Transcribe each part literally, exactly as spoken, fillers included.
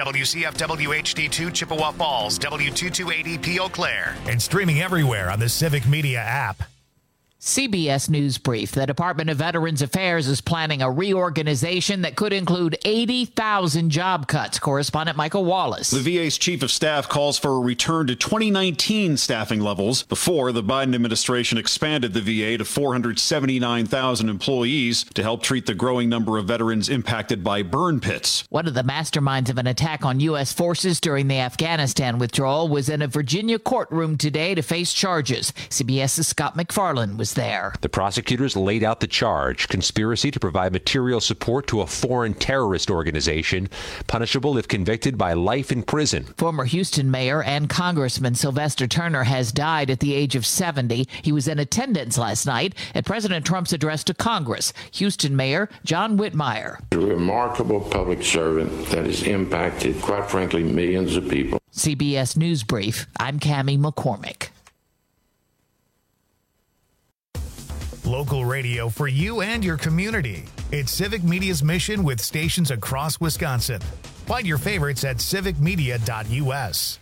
W C F W H D two Chippewa Falls, W two two eighty P Eau Claire. And streaming everywhere on the Civic Media app. C B S News Brief. The Department of Veterans Affairs is planning a reorganization that could include eighty thousand job cuts. Correspondent Michael Wallace. The V A's chief of staff calls for a return to twenty nineteen staffing levels. Before, the Biden administration expanded the V A to four hundred seventy-nine thousand employees to help treat the growing number of veterans impacted by burn pits. One of the masterminds of an attack on U S forces during the Afghanistan withdrawal was in a Virginia courtroom today to face charges. CBS's Scott McFarland was there. The prosecutors laid out the charge: conspiracy to provide material support to a foreign terrorist organization, punishable if convicted by life in prison. Former Houston mayor and Congressman Sylvester Turner has died at the age of seventy. He was in attendance last night at President Trump's address to Congress. Houston Mayor John Whitmire. A remarkable public servant that has impacted, quite frankly, millions of people. C B S News Brief. I'm Cammie McCormick. Local radio for you and your community. It's Civic Media's mission with stations across Wisconsin. Find your favorites at civic media dot u s.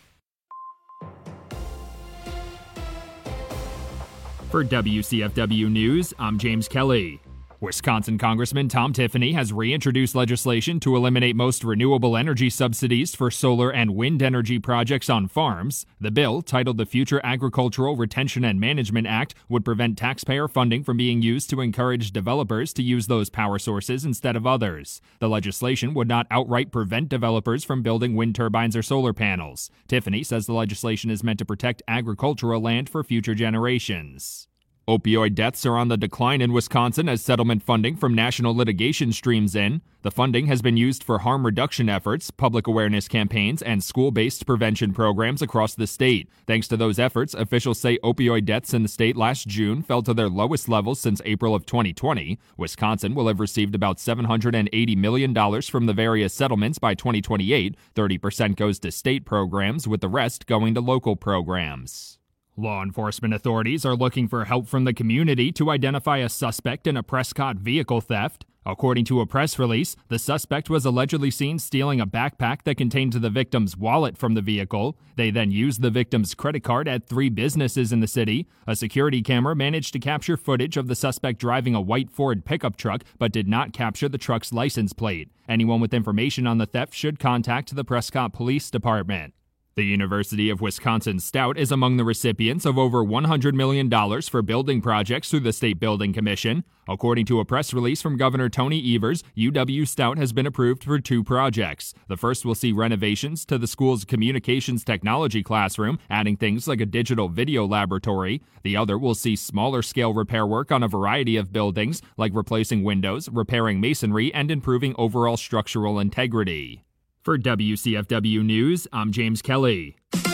For W C F W News, I'm James Kelly. Wisconsin Congressman Tom Tiffany has reintroduced legislation to eliminate most renewable energy subsidies for solar and wind energy projects on farms. The bill, titled the Future Agricultural Retention and Management Act, would prevent taxpayer funding from being used to encourage developers to use those power sources instead of others. The legislation would not outright prevent developers from building wind turbines or solar panels. Tiffany says the legislation is meant to protect agricultural land for future generations. Opioid deaths are on the decline in Wisconsin as settlement funding from national litigation streams in. The funding has been used for harm reduction efforts, public awareness campaigns, and school-based prevention programs across the state. Thanks to those efforts, officials say opioid deaths in the state last June fell to their lowest levels since April of twenty twenty. Wisconsin will have received about seven hundred eighty million dollars from the various settlements by twenty twenty-eight. thirty percent goes to state programs, with the rest going to local programs. Law enforcement authorities are looking for help from the community to identify a suspect in a Prescott vehicle theft. According to a press release, the suspect was allegedly seen stealing a backpack that contained the victim's wallet from the vehicle. They then used the victim's credit card at three businesses in the city. A security camera managed to capture footage of the suspect driving a white Ford pickup truck, but did not capture the truck's license plate. Anyone with information on the theft should contact the Prescott Police Department. The University of Wisconsin Stout is among the recipients of over one hundred million dollars for building projects through the State Building Commission. According to a press release from Governor Tony Evers, U W Stout has been approved for two projects. The first will see renovations to the school's communications technology classroom, adding things like a digital video laboratory. The other will see smaller-scale repair work on a variety of buildings, like replacing windows, repairing masonry, and improving overall structural integrity. For W C F W News, I'm James Kelly.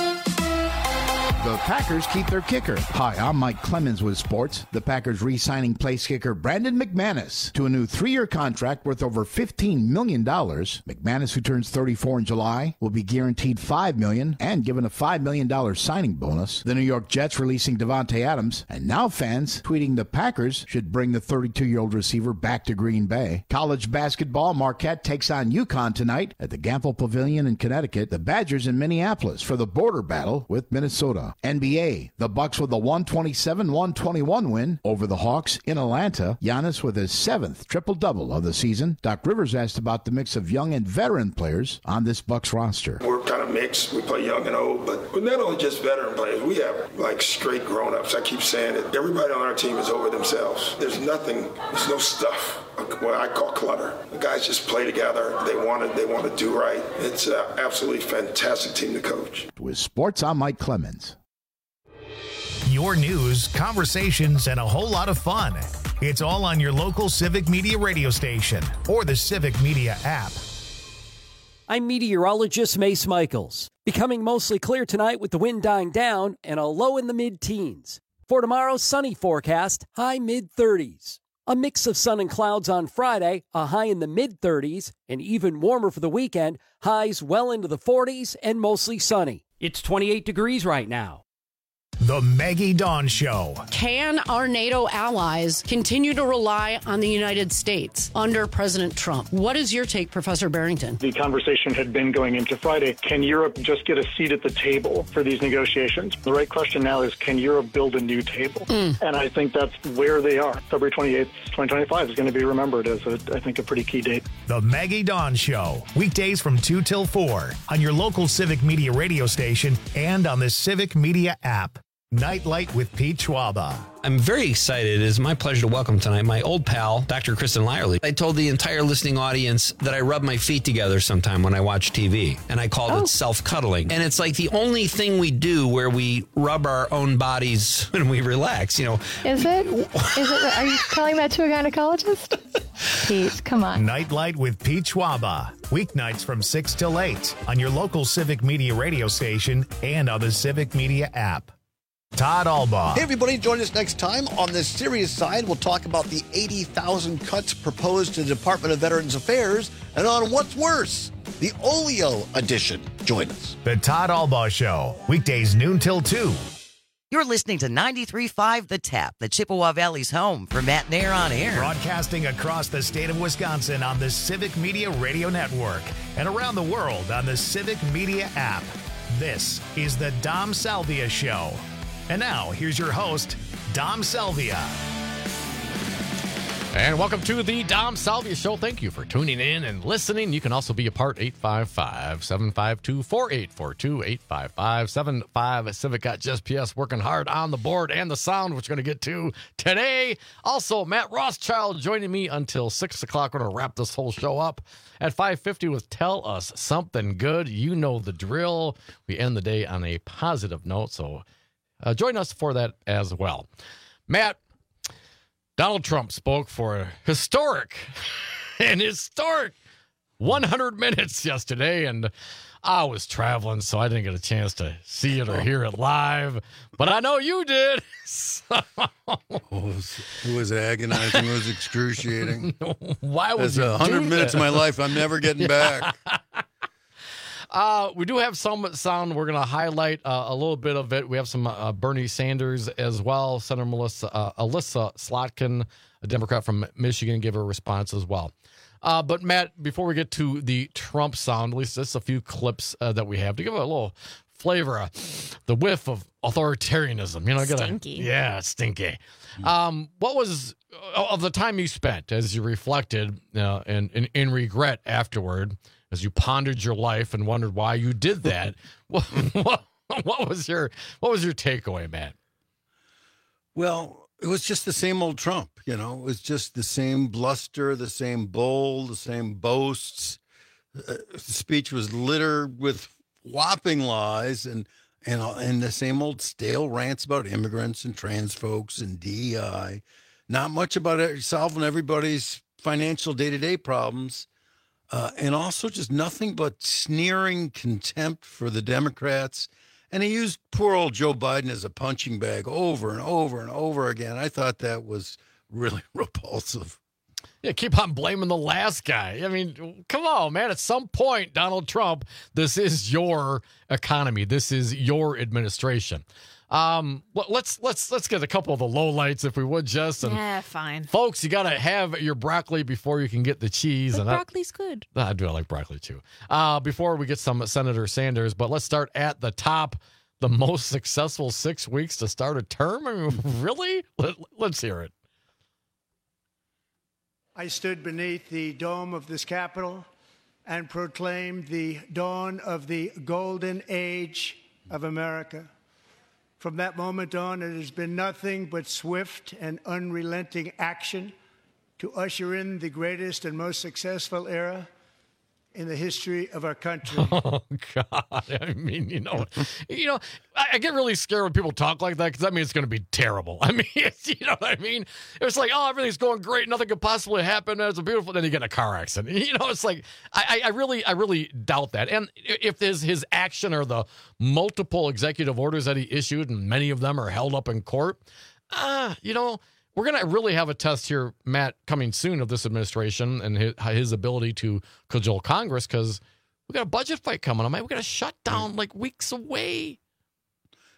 The Packers keep their kicker. Hi, I'm Mike Clemens with sports. The Packers re-signing place kicker Brandon McManus to a new three-year contract worth over fifteen million dollars. McManus, who turns thirty-four in July, will be guaranteed five million dollars and given a five million dollars signing bonus. The New York Jets releasing Devontae Adams, and now fans tweeting the Packers should bring the thirty-two-year-old receiver back to Green Bay. College basketball, Marquette takes on UConn tonight at the Gampel Pavilion in Connecticut. The Badgers in Minneapolis for the border battle with Minnesota. N B A, the Bucks with a one twenty-seven one twenty-one win over the Hawks in Atlanta. Giannis with his seventh triple-double of the season. Doc Rivers asked about the mix of young and veteran players on this Bucks roster. We're kind of mixed. We play young and old, but we're not only just veteran players. We have, like, straight grown-ups. I keep saying it. Everybody on our team is over themselves. There's nothing, there's no stuff, what I call clutter. The guys just play together. They want to, they want to do right. It's an absolutely fantastic team to coach. With sports, I'm Mike Clemens. Your news, conversations, and a whole lot of fun. It's all on your local Civic Media radio station or the Civic Media app. I'm meteorologist Mace Michaels. Becoming mostly clear tonight with the wind dying down and a low in the mid-teens. For tomorrow's sunny forecast, high mid-thirties. A mix of sun and clouds on Friday, a high in the mid-thirties, and even warmer for the weekend, highs well into the forties and mostly sunny. It's twenty-eight degrees right now. The Maggie Dawn Show. Can our NATO allies continue to rely on the United States under President Trump? What is your take, Professor Barrington? The conversation had been going into Friday. Can Europe just get a seat at the table for these negotiations? The right question now is, can Europe build a new table? Mm. And I think that's where they are. February twenty-eighth, twenty twenty-five is going to be remembered as, a, I think, a pretty key date. The Maggie Dawn Show. Weekdays from two till four on your local Civic Media radio station and on the Civic Media app. Nightlight with Pete Schwaba. I'm very excited. It is my pleasure to welcome tonight my old pal, Doctor Kristen Lyerly. I told the entire listening audience that I rub my feet together sometime when I watch T V, and I called oh. it self-cuddling. And it's like the only thing we do where we rub our own bodies when we relax, you know. Is it? Is it? Are you telling that to a gynecologist? Pete, come on. Nightlight with Pete Schwaba. Weeknights from six till eight on your local Civic Media radio station and on the Civic Media app. Todd Albaugh. Hey, everybody, join us next time. On the serious side, we'll talk about the eighty thousand cuts proposed to the Department of Veterans Affairs, and on what's worse, the Olio edition. Join us. The Todd Albaugh Show, weekdays noon till two. You're listening to ninety-three point five The Tap, the Chippewa Valley's home for Matt Nair on Air. Broadcasting across the state of Wisconsin on the Civic Media Radio Network and around the world on the Civic Media app. This is the Dom Salvia Show. And now, here's your host, Dom Salvia. And welcome to the Dom Salvia Show. Thank you for tuning in and listening. You can also be a part, eight five five, seven five two, four eight four two, eight five five, seven five. Civic got G P S working hard on the board and the sound, which we're going to get to today. Also, Matt Rothschild joining me until six o'clock. We're going to wrap this whole show up at five fifty with Tell Us Something Good. You know the drill. We end the day on a positive note, so Uh, join us for that as well. Matt, Donald Trump spoke for a historic, an historic one hundred minutes yesterday, and I was traveling, so I didn't get a chance to see it or hear it live, but I know you did. So. it, was, it was agonizing. It was excruciating. Why would That's you one hundred do minutes that? of my life I'm never getting yeah. back. Uh, we do have some sound. We're going to highlight uh, a little bit of it. We have some uh, Bernie Sanders as well. Senator Melissa, uh, Alyssa Slotkin, a Democrat from Michigan, gave her a response as well. Uh, but, Matt, before we get to the Trump sound, at least just a few clips uh, that we have to give it a little flavor, uh, the whiff of authoritarianism. You know, Stinky. Gotta, yeah, stinky. Um, what was, of the time you spent as you reflected uh, and, and in regret afterward, as you pondered your life and wondered why you did that, what, what, what was your what was your takeaway, Matt? Well, it was just the same old Trump, you know. It was just the same bluster, the same bull, the same boasts. Uh, the speech was littered with whopping lies and and and the same old stale rants about immigrants and trans folks and D E I. Not much about it, solving everybody's financial day-to-day problems. Uh, and also just nothing but sneering contempt for the Democrats. And he used poor old Joe Biden as a punching bag over and over and over again. I thought that was really repulsive. Yeah, keep on blaming the last guy. I mean, come on, man. At some point, Donald Trump, this is your economy. This is your administration. Um, well, let's let's let's get a couple of the lowlights, if we would, Jess. And yeah, fine. Folks, you got to have your broccoli before you can get the cheese. But and broccoli's I, good. I do. I like broccoli too. Uh, before we get some Senator Sanders, but let's start at the top. The most successful six weeks to start a term. I mean, really? Let, let's hear it. I stood beneath the dome of this Capitol and proclaimed the dawn of the golden age of America. From that moment on, it has been nothing but swift and unrelenting action to usher in the greatest and most successful era in the history of our country. Oh, God. I mean, you know, you know, I, I get really scared when people talk like that because that means it's going to be terrible. I mean, it's, you know what I mean? It's like, oh, everything's going great. Nothing could possibly happen. It's a beautiful. Then you get in a car accident. You know, it's like, I, I really, I really doubt that. And if there's his action or the multiple executive orders that he issued, and many of them are held up in court, uh, you know, we're going to really have a test here, Matt, coming soon of this administration and his, his ability to cajole Congress, because we got a budget fight coming on, man. We got a shutdown like weeks away.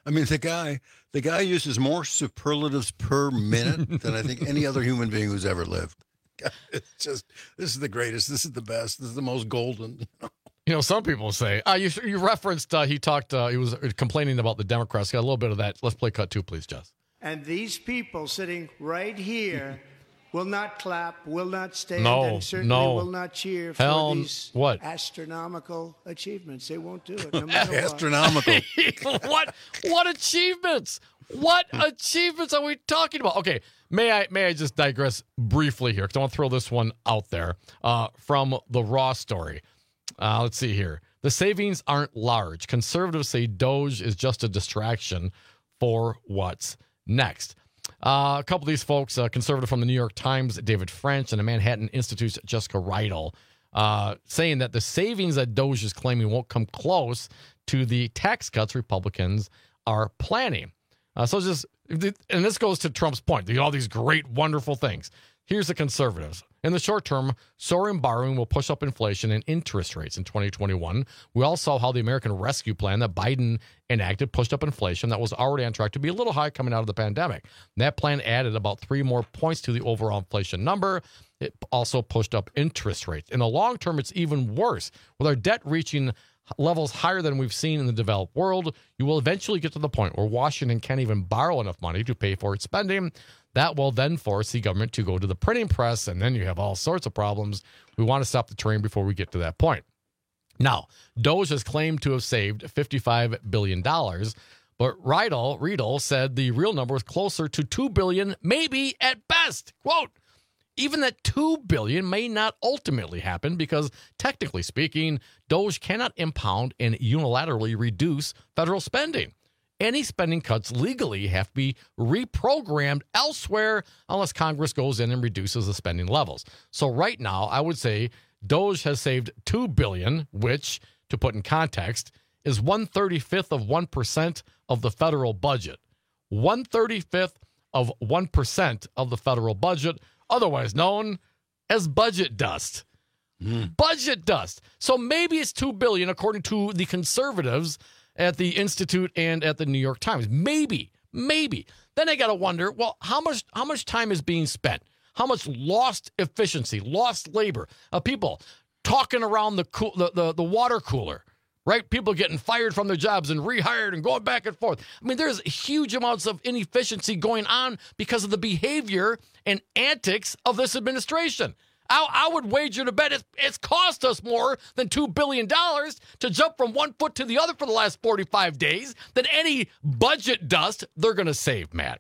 I mean, the guy, the guy uses more superlatives per minute than I think any other human being who's ever lived. It's just, this is the greatest. This is the best. This is the most golden. You know, you know some people say, uh, you, you referenced, uh, he talked, uh, he was complaining about the Democrats. Got a little bit of that. Let's play cut two, please, Jess. And these people sitting right here will not clap, will not stand, no, and certainly no. will not cheer for Hell, these what? astronomical achievements. They won't do it. No matter astronomical. what? What achievements? What achievements are we talking about? Okay, may I may I just digress briefly here because I want to throw this one out there uh, from the Raw story. Uh, let's see here. The savings aren't large. Conservatives say Doge is just a distraction for what's next. Uh, a couple of these folks, uh, conservative from the New York Times, David French, and the Manhattan Institute's Jessica Reidel, uh, saying that the savings that Doge is claiming won't come close to the tax cuts Republicans are planning. Uh, so just, and this goes to Trump's point, all these great, wonderful things. Here's the conservatives. In the short term, soaring borrowing will push up inflation and interest rates in twenty twenty-one. We all saw how the American Rescue Plan that Biden enacted pushed up inflation that was already on track to be a little high coming out of the pandemic. That plan added about three more points to the overall inflation number. It also pushed up interest rates. In the long term, it's even worse. With our debt reaching levels higher than we've seen in the developed world, you will eventually get to the point where Washington can't even borrow enough money to pay for its spending. That will then force the government to go to the printing press, and then you have all sorts of problems. We want to stop the train before we get to that point. Now, Doge has claimed to have saved fifty-five billion dollars, but Riedel, Riedel said the real number was closer to two billion dollars, maybe at best. Quote, even that two billion dollars may not ultimately happen because, technically speaking, Doge cannot impound and unilaterally reduce federal spending. Any spending cuts legally have to be reprogrammed elsewhere unless Congress goes in and reduces the spending levels. So right now, I would say Doge has saved two billion dollars, which, to put in context, is one thirty-fifth of one percent of the federal budget. one thirty-fifth of one percent of the federal budget, otherwise known as budget dust. Mm. Budget dust. So maybe it's two billion dollars according to the conservatives at the Institute and at the New York Times. Maybe, maybe. Then I got to wonder, well, how much how much time is being spent? How much lost efficiency, lost labor of people talking around the, cool, the, the, the water cooler, right? People getting fired from their jobs and rehired and going back and forth. I mean, there's huge amounts of inefficiency going on because of the behavior and antics of this administration. I, I would wager to bet it's, it's cost us more than two billion dollars to jump from one foot to the other for the last forty-five days than any budget dust they're going to save, Matt.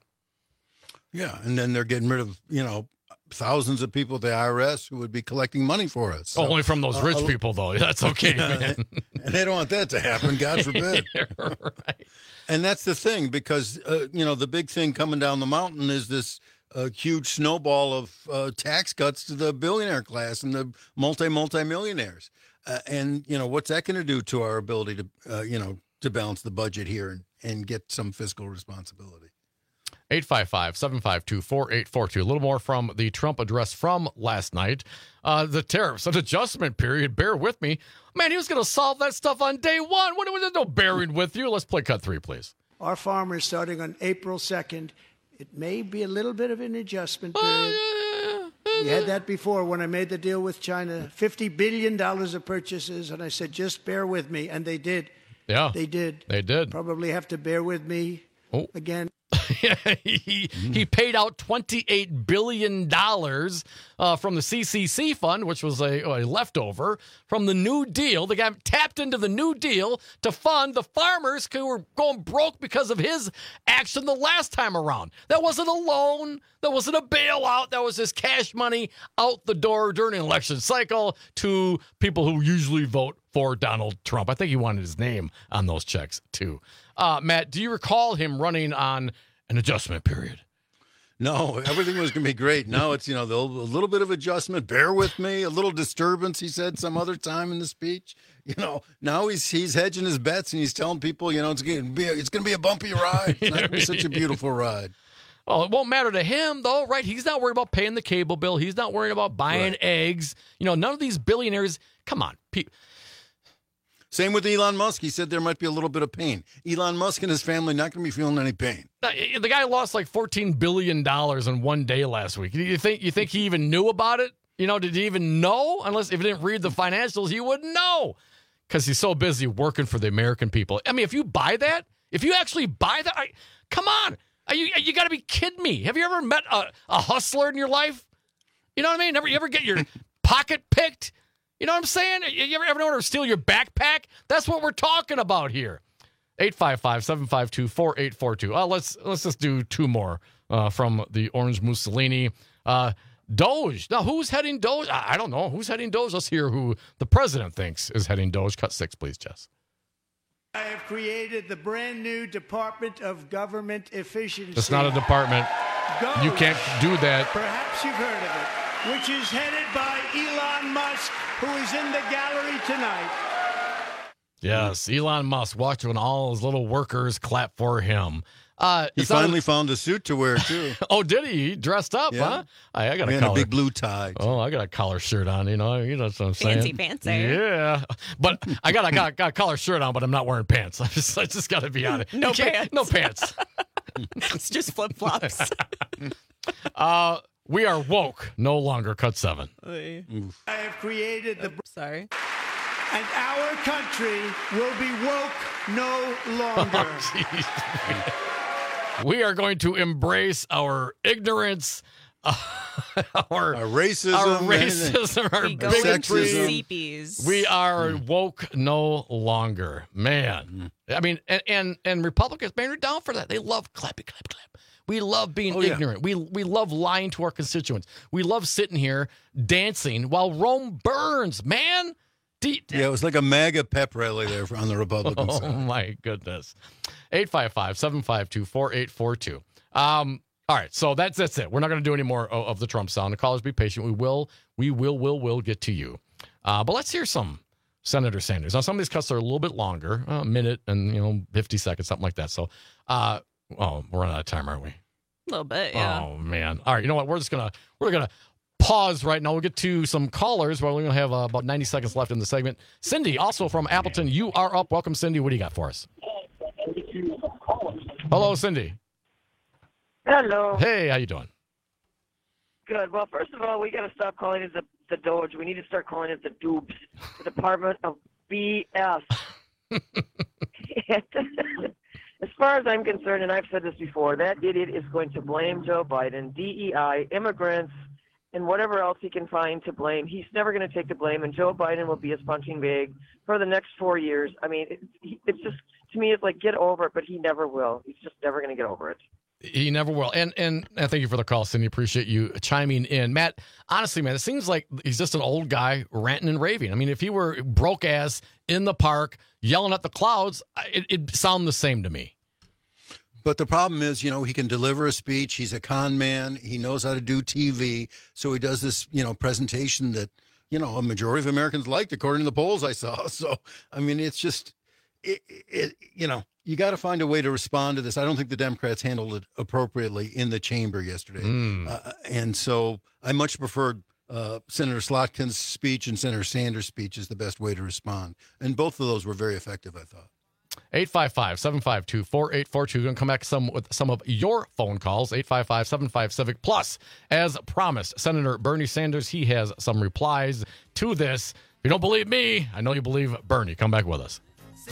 Yeah, and then they're getting rid of, you know, thousands of people at the I R S who would be collecting money for us. So, Only from those rich uh, people, though. That's okay, yeah, man. And they don't want that to happen, God forbid. Right. And that's the thing, because, uh, you know, the big thing coming down the mountain is this a huge snowball of uh, tax cuts to the billionaire class and the multi multi millionaires, uh, and you know what's that going to do to our ability to uh, you know to balance the budget here and, and get some fiscal responsibility. eight five five, seven five two, four eight four two. A little more from the Trump address from last night. Uh, the tariffs, an adjustment period. Bear with me, man. He was going to solve that stuff on day one. What was no bearing with you? Let's play cut three, please. Our farmers, starting on April second. It may be a little bit of an adjustment period. We had that before when I made the deal with China. fifty billion dollars of purchases, and I said, just bear with me. And they did. Yeah. They did. They did. Probably have to bear with me oh. again. he, he paid out twenty-eight billion dollars uh, from the C C C fund, which was a, a leftover from the New Deal. The guy tapped into the New Deal to fund the farmers who were going broke because of his action the last time around. That wasn't a loan. That wasn't a bailout. That was his cash money out the door during an election cycle to people who usually vote for Donald Trump. I think he wanted his name on those checks, too. Uh, Matt, do you recall him running on an adjustment period? No, everything was going to be great. Now it's, you know, the, a little bit of adjustment. Bear with me. A little disturbance, he said some other time in the speech. You know, now he's he's hedging his bets and he's telling people, you know, it's going to be a, it's going to be a bumpy ride. It's not going to be such a beautiful ride. Well, it won't matter to him, though, right? He's not worried about paying the cable bill. He's not worried about buying right. eggs. You know, none of these billionaires. Come on, people. Same with Elon Musk. He said there might be a little bit of pain. Elon Musk and his family not going to be feeling any pain. The guy lost like fourteen billion dollars in one day last week. You think you think he even knew about it? You know, did he even know? Unless if he didn't read the financials, he wouldn't know. Because he's so busy working for the American people. I mean, if you buy that, if you actually buy that, I, come on. Are you you got to be kidding me. Have you ever met a, a hustler in your life? You know what I mean? Never, you ever get your pocket picked? You know what I'm saying? You ever, ever know to steal your backpack? That's what we're talking about here. eight five five, seven five two, four eight four two. Uh, let's, let's just do two more uh, from the Orange Mussolini. Uh, Doge. Now, who's heading Doge? I, I don't know. Who's heading Doge? Let's hear who the president thinks is heading Doge. Cut six, please, Jess. I have created the brand new Department of Government Efficiency. It's not a department. Doge, you can't do that. Perhaps you've heard of it, which is headed by Elon Musk, who is in the gallery tonight. Yes, Elon Musk watching all his little workers clap for him. Uh, he finally a... found a suit to wear, too. Oh, did he? He dressed up, yeah. huh? I, I got he a, had collar. a big blue tie. Too. Oh, I got a collar shirt on, you know. You know what I'm saying? Fancy fancy. Yeah. But I got, I got, got a collar shirt on, but I'm not wearing pants. I just, I just got to be honest. No pants. No pants. It's just flip-flops. uh, we are woke, no longer cut seven. I have created the... Oops, sorry. And our country will be woke no longer. Oh, we are going to embrace our ignorance, uh, our, our racism, our racism, our we bigotry. We are mm. woke no longer, man. Mm. I mean, and, and and Republicans, man, are down for that. They love clappy, clap, clap. We love being oh, ignorant. Yeah. We we love lying to our constituents. We love sitting here dancing while Rome burns, man. D- yeah, it was like a MAGA pep rally there on the Republican oh, side. Oh, my goodness. eight five five, seven five two, four eight four two. Um, all right, so that's that's it. We're not going to do any more of, of the Trump sound. The callers, be patient. We will, we will, will, will get to you. Uh, but let's hear some Senator Sanders. Now, some of these cuts are a little bit longer, a minute and, you know, fifty seconds, something like that. So, uh, oh, we're running out of time, aren't we? A little bit, yeah. Oh, man. All right, you know what? We're just going to, we're going to pause right now. We'll get to some callers. Well, we're going to have uh, about ninety seconds left in the segment. Cindy, also from Appleton, you are up. Welcome, Cindy. What do you got for us? Hello, Cindy. Hello. Hey, how you doing? Good. Well, first of all, we got to stop calling it the, the Doge. We need to start calling it the Dupes, the Department of B S. As far as I'm concerned, and I've said this before, that idiot is going to blame Joe Biden, D E I, immigrants, and whatever else he can find to blame. He's never going to take the blame, and Joe Biden will be his punching bag for the next four years. I mean, it, it's just, to me, it's like, get over it, but he never will. He's just never going to get over it. He never will. And, and and thank you for the call, Cindy. Appreciate you chiming in. Matt, honestly, man, it seems like he's just an old guy ranting and raving. I mean, if he were broke ass in the park yelling at the clouds, it, it'd sound the same to me. But the problem is, you know, he can deliver a speech. He's a con man. He knows how to do T V. So he does this, you know, presentation that, you know, a majority of Americans liked, according to the polls I saw. So, I mean, it's just, it, it you know, you got to find a way to respond to this. I don't think the Democrats handled it appropriately in the chamber yesterday. Mm. Uh, and so I much preferred uh, Senator Slotkin's speech, and Senator Sanders' speech is the best way to respond. And both of those were very effective, I thought. eight five five, seven five two, four eight four two. We're going to come back some with some of your phone calls. eight five five, seven five, Civic. Plus, as promised, Senator Bernie Sanders, he has some replies to this. If you don't believe me, I know you believe Bernie. Come back with us.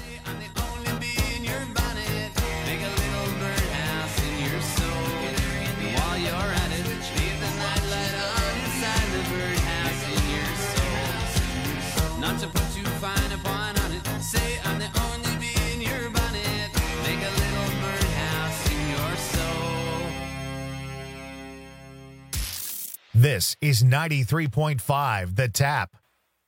Not to put too fine a point on it. Say I'm the only bee in your bonnet. Make a little birdhouse in your soul. This is ninety-three point five The Tap.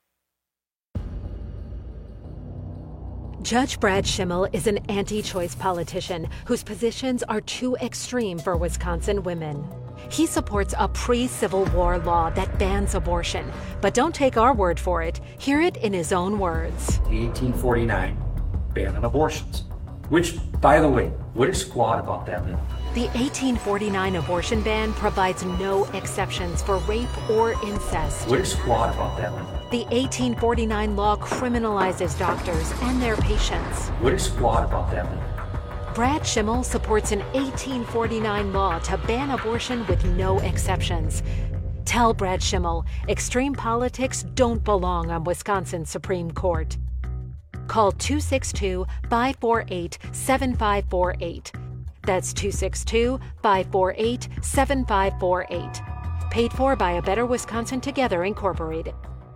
Judge Brad Schimmel is an anti-choice politician whose positions are too extreme for Wisconsin women. He supports a pre-Civil War law that bans abortion. But don't take our word for it. Hear it in his own words. The eighteen forty-nine ban on abortions. Which, by the way, what is flawed about that bill? The eighteen forty-nine abortion ban provides no exceptions for rape or incest. What is flawed about that one? The eighteen forty-nine law criminalizes doctors and their patients. What is flawed about that one? Brad Schimmel supports an eighteen forty-nine law to ban abortion with no exceptions. Tell Brad Schimmel extreme politics don't belong on Wisconsin's Supreme Court. Call two six two, five four eight, seven five four eight. That's two six two, five four eight, seven five four eight. Paid for by A Better Wisconsin Together, Incorporated.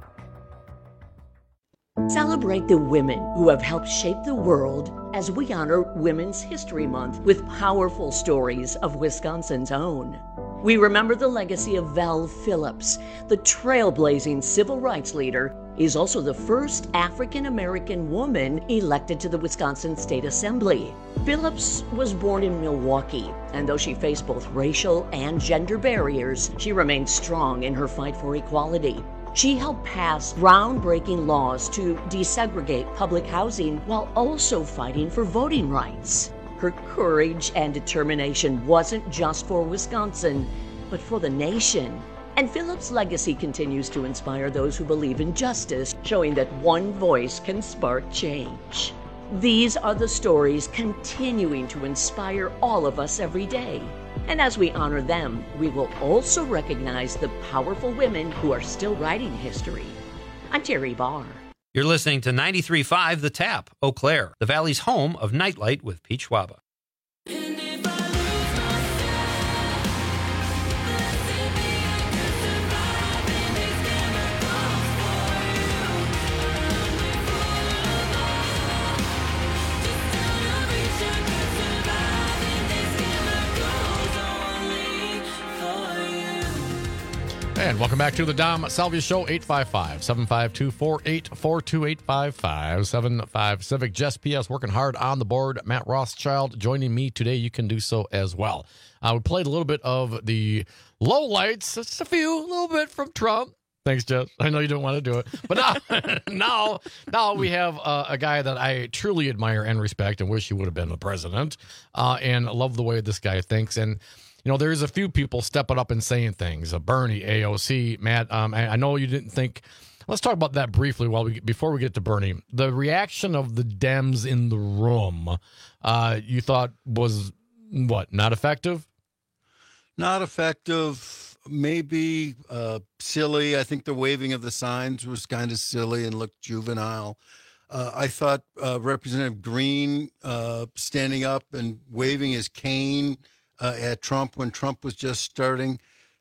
Celebrate the women who have helped shape the world as we honor Women's History Month with powerful stories of Wisconsin's own. We remember the legacy of Val Phillips, the trailblazing civil rights leader. Is also the first African-American woman elected to the Wisconsin State Assembly. Phillips was born in Milwaukee, and though she faced both racial and gender barriers, she remained strong in her fight for equality. She helped pass groundbreaking laws to desegregate public housing while also fighting for voting rights. Her courage and determination wasn't just for Wisconsin, but for the nation. And Phillips' legacy continues to inspire those who believe in justice, showing that one voice can spark change. These are the stories continuing to inspire all of us every day. And as we honor them, we will also recognize the powerful women who are still writing history. I'm Terry Barr. You're listening to ninety-three point five The Tap, Eau Claire, the Valley's home of Nightlight with Pete Schwaba. And welcome back to the Dom Salvia Show, eight five five, seven five two, four eight four two, eight five five, seven five Civic. Jess P S working hard on the board. Matt Rothschild joining me today. You can do so as well. Uh, we played a little bit of the low lights, just a few, a little bit from Trump. Thanks, Jess. I know you don't want to do it. But now now, now we have uh, a guy that I truly admire and respect and wish he would have been the president. Uh, and I love the way this guy thinks. And you know, there's a few people stepping up and saying things. Uh, Bernie, A O C, Matt. Um, I, I know you didn't think. Let's talk about that briefly while we before we get to Bernie. The reaction of the Dems in the room, uh, you thought was what? Not effective? Not effective. Maybe uh, silly. I think the waving of the signs was kind of silly and looked juvenile. Uh, I thought uh, Representative Green uh, standing up and waving his cane Uh, at Trump when Trump was just starting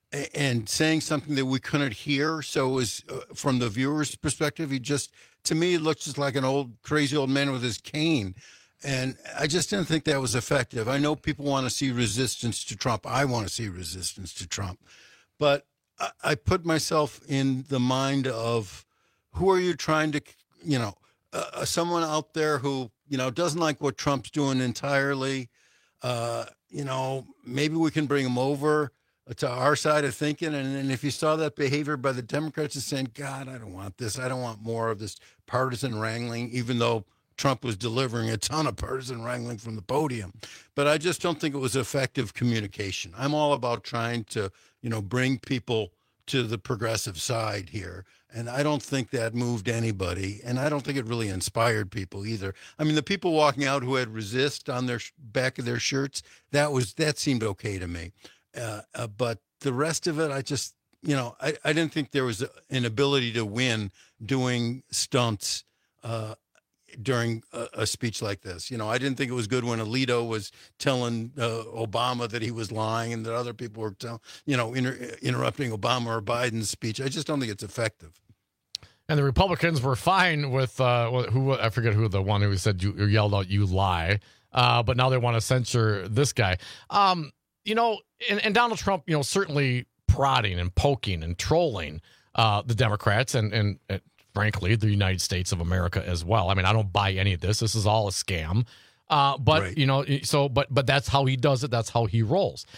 and saying something that we couldn't hear. So it was uh, from the viewer's perspective, he just, to me, it looked just like an old, crazy old man with his cane. And I just didn't think that was effective. I know people want to see resistance to Trump. I want to see resistance to Trump. But I, I put myself in the mind of who are you trying to, you know, uh, someone out there who, you know, doesn't like what Trump's doing entirely. Uh, you know, maybe we can bring him over to our side of thinking. And, and if you saw that behavior by the Democrats and saying, God, I don't want this. I don't want more of this partisan wrangling, even though Trump was delivering a ton of partisan wrangling from the podium. But I just don't think it was effective communication. I'm all about trying to, you know, bring people to the progressive side here. And I don't think that moved anybody. And I don't think it really inspired people either. I mean, the people walking out who had resist on their sh- back of their shirts, that was that seemed okay to me. Uh, uh, but the rest of it, I just, you know, I, I didn't think there was a, an ability to win doing stunts uh, during a, a speech like this. You know, I didn't think it was good when Alito was telling uh, Obama that he was lying and that other people were, tell, you know, inter- interrupting Obama or Biden's speech. I just don't think it's effective. And the Republicans were fine with uh, who I forget who the one who said you, you yelled out "you lie," uh, but now they want to censure this guy. Um, you know, and, and Donald Trump, you know, certainly prodding and poking and trolling uh, the Democrats and, and and frankly the United States of America as well. I mean, I don't buy any of this. This is all a scam. Uh, but right. you know, so but but that's how he does it. That's how he rolls.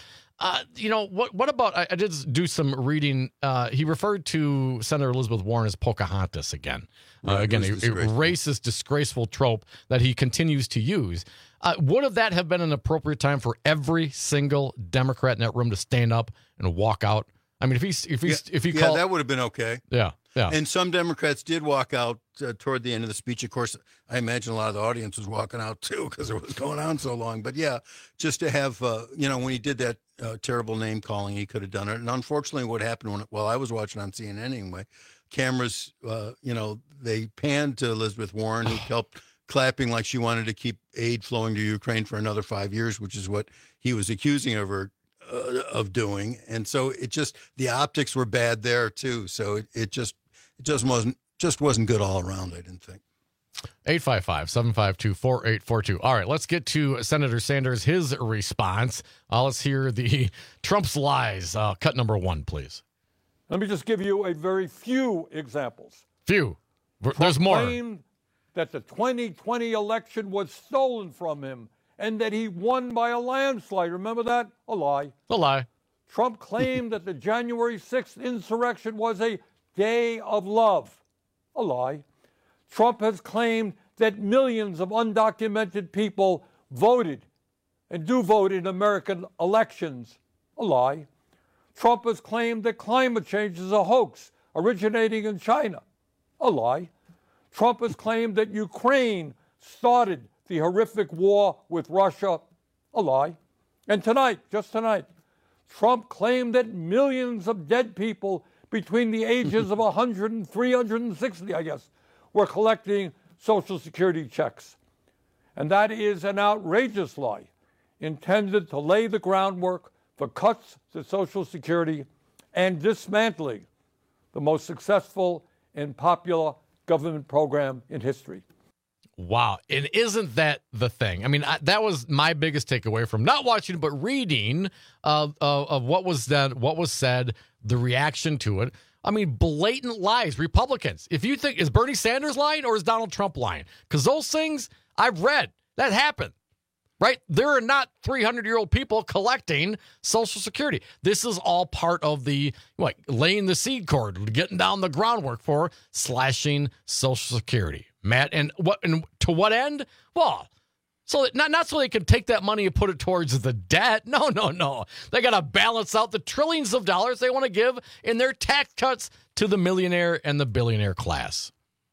Uh, you know, what What about, I, I did do some reading. Uh, he referred to Senator Elizabeth Warren as Pocahontas again. Uh, Right, again, it a, was a disgraceful. racist, disgraceful trope that he continues to use. Uh, would have that have been an appropriate time for every single Democrat in that room to stand up and walk out? I mean, if he's if he's yeah, if he yeah, called, that would have been okay. yeah, yeah. And some Democrats did walk out uh, toward the end of the speech. Of course, I imagine a lot of the audience was walking out too because it was going on so long. But yeah, just to have, uh, you know, when he did that uh, terrible name calling, he could have done it. And unfortunately, what happened when, while I was watching on C N N anyway, cameras, uh, you know, they panned to Elizabeth Warren, who kept clapping like she wanted to keep aid flowing to Ukraine for another five years, which is what he was accusing of her uh, of doing. And so it just, the optics were bad there too. So it, it just, it just wasn't, just wasn't good all around, I didn't think. eight five five, seven five two, four eight four two. All right, let's get to Senator Sanders, his response. Uh, let's hear the Trump's lies. Uh, cut number one, please. Let me just give you a very few examples. Few. Trump There's more. claimed that the twenty twenty election was stolen from him and that he won by a landslide. Remember that? A lie. A lie. Trump claimed that the January sixth insurrection was a day of love. A lie. Trump has claimed that millions of undocumented people voted and do vote in American elections. A lie. Trump has claimed that climate change is a hoax originating in China. A lie. Trump has claimed that Ukraine started the horrific war with Russia. A lie. And tonight, just tonight, Trump claimed that millions of dead people between the ages of one hundred and three hundred sixty, I guess, were collecting Social Security checks. And that is an outrageous lie intended to lay the groundwork for cuts to Social Security and dismantling the most successful and popular government program in history. Wow. And isn't that the thing? I mean, I, that was my biggest takeaway from not watching, but reading of, of, of what was done, what was said, the reaction to it. I mean, blatant lies. Republicans. If you think, is Bernie Sanders lying or is Donald Trump lying? Because those things I've read, that happened. Right? There are not three hundred year old people collecting Social Security. This is all part of the, like, laying the seed cord, getting down the groundwork for slashing Social Security. Matt, and what, and to what end? Well, so that not, not so they can take that money and put it towards the debt. No, no, no. They got to balance out the trillions of dollars they want to give in their tax cuts to the millionaire and the billionaire class.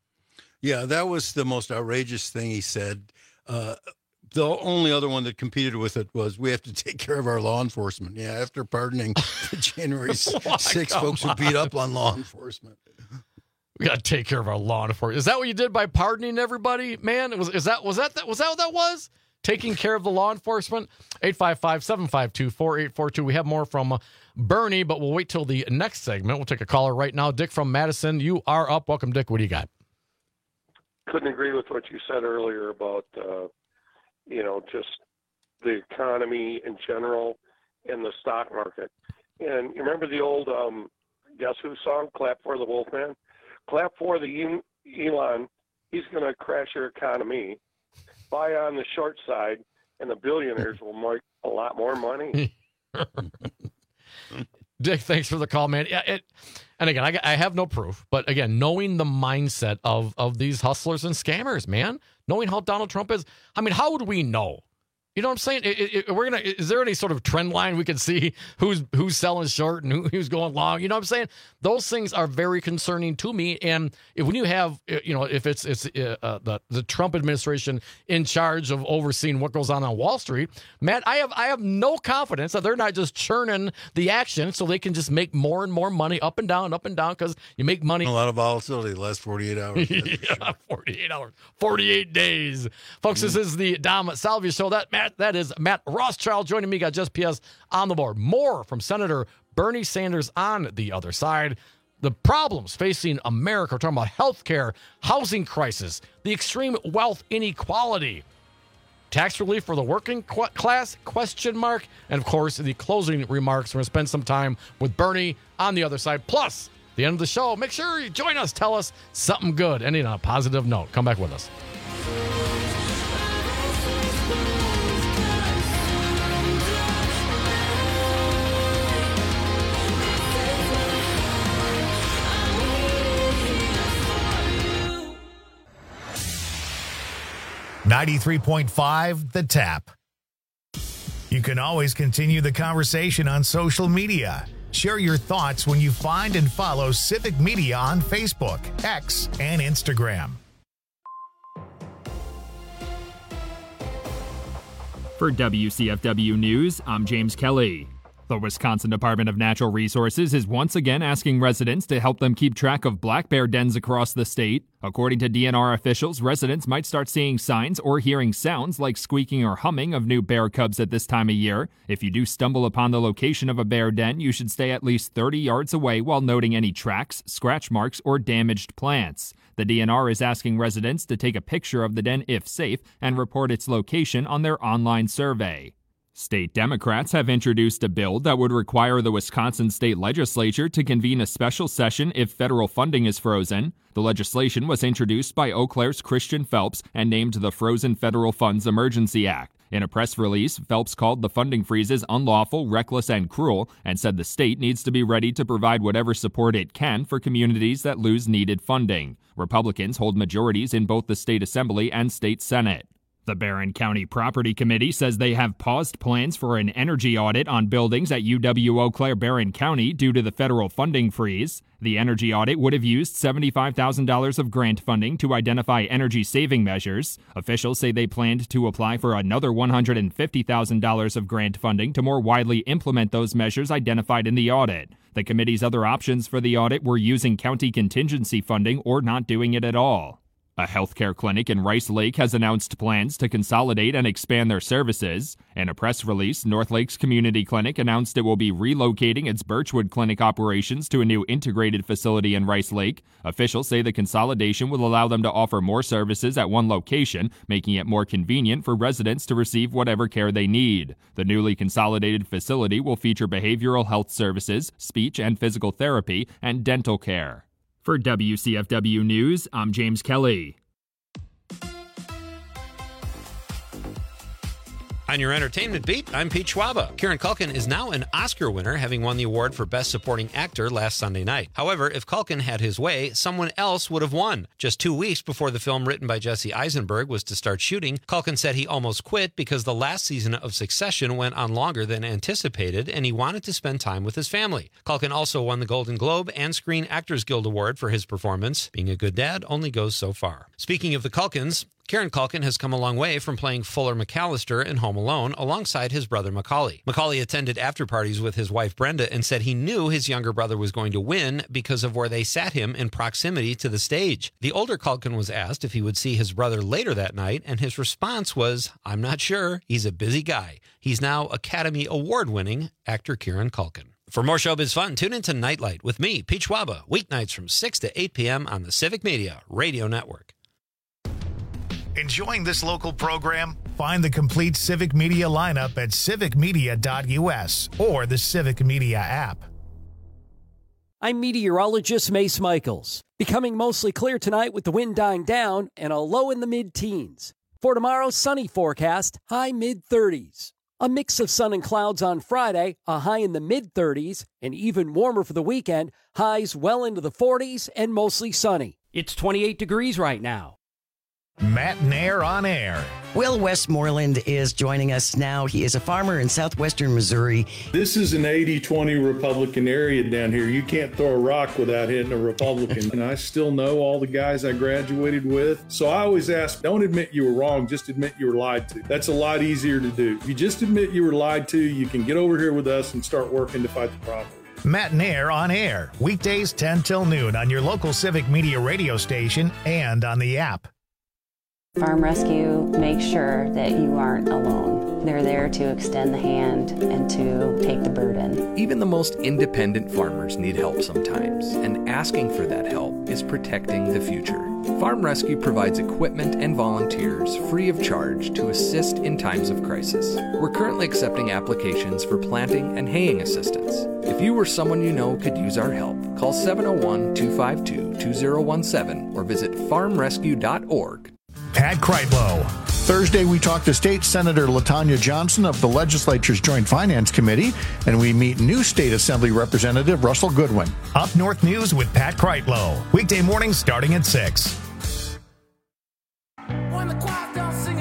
Yeah, that was the most outrageous thing he said. Uh, The only other one that competed with it was we have to take care of our law enforcement. Yeah, after pardoning the January sixth folks who beat up on law enforcement. We got to take care of our law enforcement. Is that what you did by pardoning everybody, man? Was is that was that was that what that was? Taking care of the law enforcement? eight five five, seven five two, four eight four two. We have more from uh, Bernie, but we'll wait till the next segment. We'll take a caller right now. Dick from Madison, you are up. Welcome, Dick. What do you got? Couldn't agree with what you said earlier about uh, you know, just the economy in general and the stock market. And you remember the old um, Guess Who song, Clap for the Wolfman? Clap for the Elon. He's going to crash your economy. Buy on the short side, and the billionaires will make a lot more money. Dick, thanks for the call, man. Yeah, it, and again, I, I have no proof, but again, knowing the mindset of of these hustlers and scammers, man, knowing how Donald Trump is, I mean, how would we know? You know what I'm saying? It, it, we're gonna. Is there any sort of trend line we can see who's who's selling short and who, who's going long? You know what I'm saying? Those things are very concerning to me. And if, when you have, you know, if it's it's uh, the the Trump administration in charge of overseeing what goes on on Wall Street, Matt, I have I have no confidence that they're not just churning the action so they can just make more and more money up and down, up and down, because you make money. A lot of volatility the last forty-eight hours. yeah, sure. forty-eight hours, forty-eight days, folks. Mm. This is the Dom Salvia Show. That Matt. That is Matt Rothschild joining me. Got Just P S on the board. More from Senator Bernie Sanders on the other side. The problems facing America. We're talking about health care, housing crisis, the extreme wealth inequality, tax relief for the working qu- class, question mark, and, of course, the closing remarks. We're going to spend some time with Bernie on the other side. Plus, the end of the show, make sure you join us. Tell us something good, ending on a positive note. Come back with us. ninety-three point five The Tap. You can always continue the conversation on social media. Share your thoughts when you find and follow Civic Media on Facebook, X, and Instagram. For W C F W News, I'm James Kelly. The Wisconsin Department of Natural Resources is once again asking residents to help them keep track of black bear dens across the state. According to D N R officials, residents might start seeing signs or hearing sounds like squeaking or humming of new bear cubs at this time of year. If you do stumble upon the location of a bear den, you should stay at least thirty yards away while noting any tracks, scratch marks, or damaged plants. The D N R is asking residents to take a picture of the den if safe and report its location on their online survey. State Democrats have introduced a bill that would require the Wisconsin State Legislature to convene a special session if federal funding is frozen. The legislation was introduced by Eau Claire's Christian Phelps and named the Frozen Federal Funds Emergency Act. In a press release, Phelps called the funding freezes unlawful, reckless, and cruel, and said the state needs to be ready to provide whatever support it can for communities that lose needed funding. Republicans hold majorities in both the state assembly and state senate. The Barron County Property Committee says they have paused plans for an energy audit on buildings at U W Eau Claire Barron County due to the federal funding freeze. The energy audit would have used seventy-five thousand dollars of grant funding to identify energy-saving measures. Officials say they planned to apply for another one hundred fifty thousand dollars of grant funding to more widely implement those measures identified in the audit. The committee's other options for the audit were using county contingency funding or not doing it at all. A healthcare clinic in Rice Lake has announced plans to consolidate and expand their services. In a press release, North Lakes Community Clinic announced it will be relocating its Birchwood Clinic operations to a new integrated facility in Rice Lake. Officials say the consolidation will allow them to offer more services at one location, making it more convenient for residents to receive whatever care they need. The newly consolidated facility will feature behavioral health services, speech and physical therapy, and dental care. For W C F W News, I'm James Kelly. On your entertainment beat, I'm Pete Schwaba. Kieran Culkin is now an Oscar winner, having won the award for Best Supporting Actor last Sunday night. However, if Culkin had his way, someone else would have won. Just two weeks before the film written by Jesse Eisenberg was to start shooting, Culkin said he almost quit because the last season of Succession went on longer than anticipated, and he wanted to spend time with his family. Culkin also won the Golden Globe and Screen Actors Guild Award for his performance. Being a good dad only goes so far. Speaking of the Culkins, Kieran Culkin has come a long way from playing Fuller McAllister in Home Alone alongside his brother Macaulay. Macaulay attended after-parties with his wife Brenda and said he knew his younger brother was going to win because of where they sat him in proximity to the stage. The older Culkin was asked if he would see his brother later that night, and his response was, "I'm not sure. He's a busy guy." He's now Academy Award-winning actor Kieran Culkin. For more showbiz fun, tune into Nightlight with me, Pete Schwaba, weeknights from six to eight p.m. on the Civic Media Radio Network. Enjoying this local program? Find the complete Civic Media lineup at civic media dot u s or the Civic Media app. I'm meteorologist Mace Michaels. Becoming mostly clear tonight with the wind dying down and a low in the mid-teens. For tomorrow, sunny forecast, high mid-thirties. A mix of sun and clouds on Friday, a high in the mid-thirties, and even warmer for the weekend, highs well into the forties and mostly sunny. It's twenty-eight degrees right now. Matt Nair on air. Will Westmoreland is joining us now. He is a farmer in southwestern Missouri. This is an eighty twenty Republican area down here. You can't throw a rock without hitting a Republican. And I still know all the guys I graduated with. So I always ask, don't admit you were wrong, just admit you were lied to. That's a lot easier to do. If you just admit you were lied to, you can get over here with us and start working to fight the problem. Matt Nair on air. Weekdays ten till noon on your local Civic Media radio station and on the app. Farm Rescue makes sure that you aren't alone. They're there to extend the hand and to take the burden. Even the most independent farmers need help sometimes, and asking for that help is protecting the future. Farm Rescue provides equipment and volunteers free of charge to assist in times of crisis. We're currently accepting applications for planting and haying assistance. If you or someone you know could use our help, call seven oh one, two five two, two oh one seven or visit farm rescue dot org. Pat Kreitlow. Thursday, we talked to State Senator LaTanya Johnson of the legislature's Joint Finance Committee, and we meet new State Assembly Representative Russell Goodwin. Up North News with Pat Kreitlow. Weekday mornings starting at six. When the choir's done singing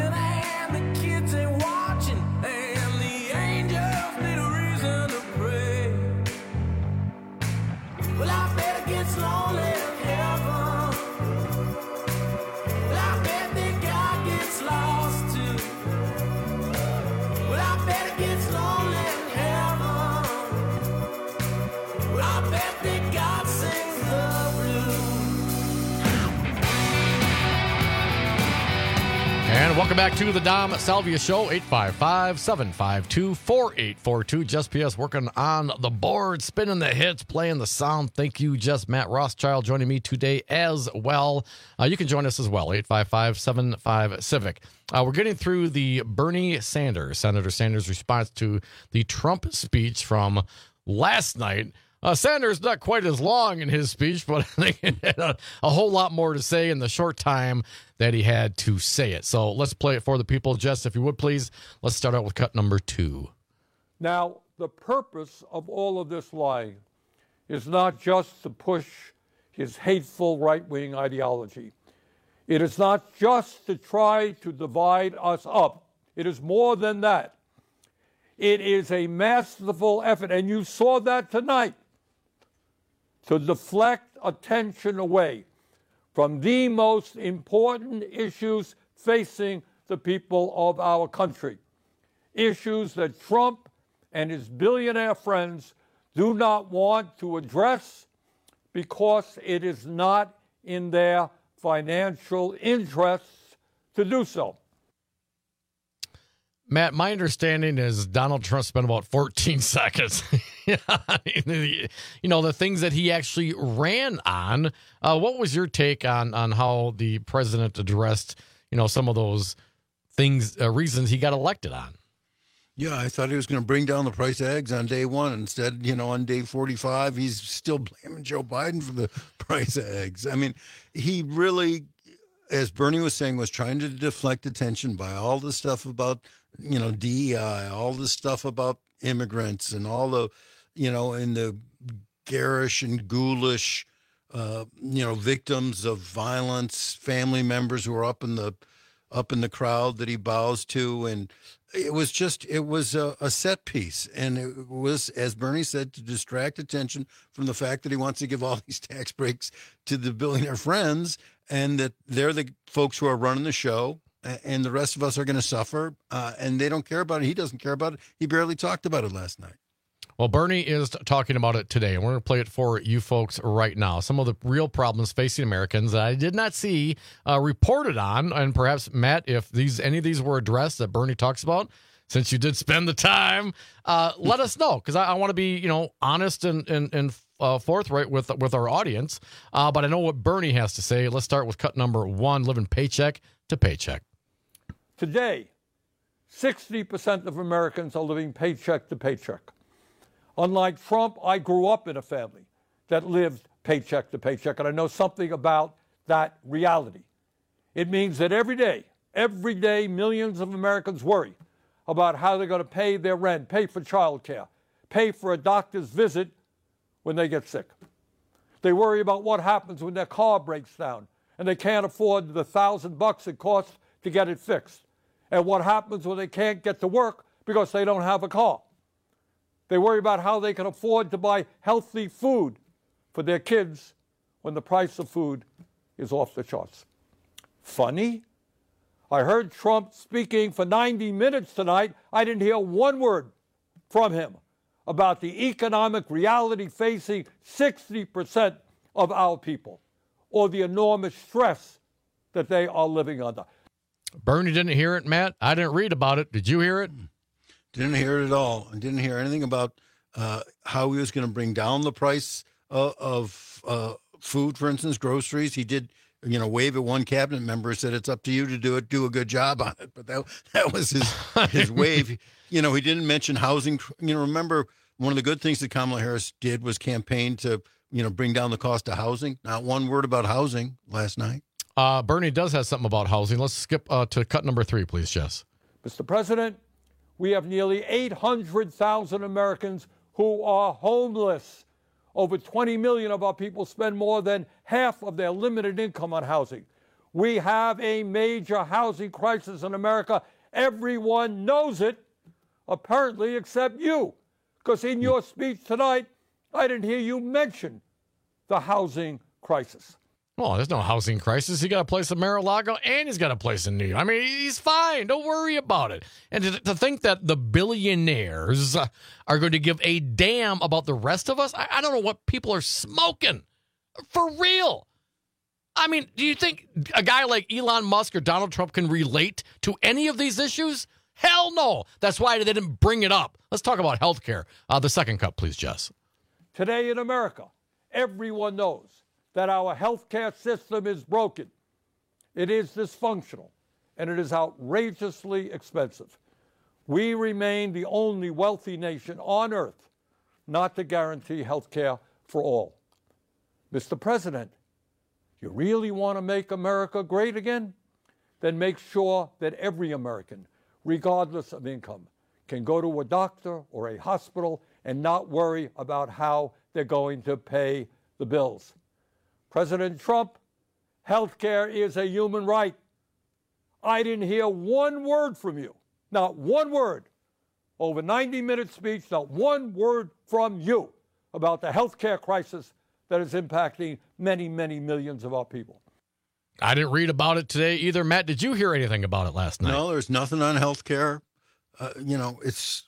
Welcome back to the Dom Salvia Show, eight five five, seven five two, four eight four two. Just P S working on the board, spinning the hits, playing the sound. Thank you, Just Matt Rothschild, joining me today as well. Uh, you can join us as well, eight five five, seven five, Civic. Uh, we're getting through the Bernie Sanders, Senator Sanders' response to the Trump speech from last night. Uh, Sanders not quite as long in his speech, but I think he had a, a whole lot more to say in the short time that he had to say it. So let's play it for the people. Jess, if you would, please. Let's start out with cut number two. Now, the purpose of all of this lying is not just to push his hateful right-wing ideology. It is not just to try to divide us up. It is more than that. It is a masterful effort, and you saw that tonight, to deflect attention away from the most important issues facing the people of our country, issues that Trump and his billionaire friends do not want to address because it is not in their financial interests to do so. Matt, my understanding is Donald Trump spent about fourteen seconds. You know, the things that he actually ran on. Uh, what was your take on on how the president addressed, you know, some of those things, uh, reasons he got elected on? Yeah, I thought he was going to bring down the price of eggs on day one. Instead, you know, on day forty-five, he's still blaming Joe Biden for the price of eggs. I mean, he really, as Bernie was saying, was trying to deflect attention by all the stuff about, you know, D E I, all the stuff about immigrants and all the, you know, and the garish and ghoulish, uh, you know, victims of violence, family members who are up in the, up in the crowd that he bows to. And it was just, it was a, a set piece. And it was, as Bernie said, to distract attention from the fact that he wants to give all these tax breaks to the billionaire friends and that they're the folks who are running the show. And the rest of us are going to suffer, uh, and they don't care about it. He doesn't care about it. He barely talked about it last night. Well, Bernie is talking about it today, and we're going to play it for you folks right now. Some of the real problems facing Americans that I did not see uh, reported on, and perhaps, Matt, if these any of these were addressed that Bernie talks about, since you did spend the time, uh, let us know, because I, I want to be, you know, honest and and, and uh, forthright with with our audience. Uh, but I know what Bernie has to say. Let's start with cut number one, living paycheck to paycheck. Today, sixty percent of Americans are living paycheck to paycheck. Unlike Trump, I grew up in a family that lived paycheck to paycheck, and I know something about that reality. It means that every day, every day, millions of Americans worry about how they're going to pay their rent, pay for childcare, pay for a doctor's visit when they get sick. They worry about what happens when their car breaks down and they can't afford the thousand bucks it costs to get it fixed. And what happens when they can't get to work because they don't have a car. They worry about how they can afford to buy healthy food for their kids when the price of food is off the charts. Funny? I heard Trump speaking for ninety minutes tonight. I didn't hear one word from him about the economic reality facing sixty percent of our people or the enormous stress that they are living under. Bernie didn't hear it, Matt. I didn't read about it. Did you hear it? Didn't hear it at all. I didn't hear anything about uh, how he was going to bring down the price uh, of uh, food, for instance, groceries. He did, you know, wave at one cabinet member, said it's up to you to do it, do a good job on it. But that that was his his wave. You know, he didn't mention housing. You know, remember one of the good things that Kamala Harris did was campaign to, you know, bring down the cost of housing. Not one word about housing last night. Uh, Bernie does have something about housing. Let's skip uh, to cut number three, please, Jess. Mister President, we have nearly eight hundred thousand Americans who are homeless. Over twenty million of our people spend more than half of their limited income on housing. We have a major housing crisis in America. Everyone knows it, apparently, except you. Because in your speech tonight, I didn't hear you mention the housing crisis. Oh, there's no housing crisis. He got a place in Mar-a-Lago and he's got a place in New York. I mean, he's fine. Don't worry about it. And to, to think that the billionaires are going to give a damn about the rest of us, I, I don't know what people are smoking. For real. I mean, do you think a guy like Elon Musk or Donald Trump can relate to any of these issues? Hell no. That's why they didn't bring it up. Let's talk about health care. Uh, the second cup, please, Jess. Today in America, everyone knows that our health care system is broken. It is dysfunctional, and it is outrageously expensive. We remain the only wealthy nation on earth not to guarantee health care for all. Mister President, you really want to make America great again? Then make sure that every American, regardless of income, can go to a doctor or a hospital and not worry about how they're going to pay the bills. President Trump, health care is a human right. I didn't hear one word from you, not one word, over ninety minute speech, not one word from you about the health care crisis that is impacting many, many millions of our people. I didn't read about it today either. Matt, did you hear anything about it last night? No, there's nothing on health care. Uh, you know, it's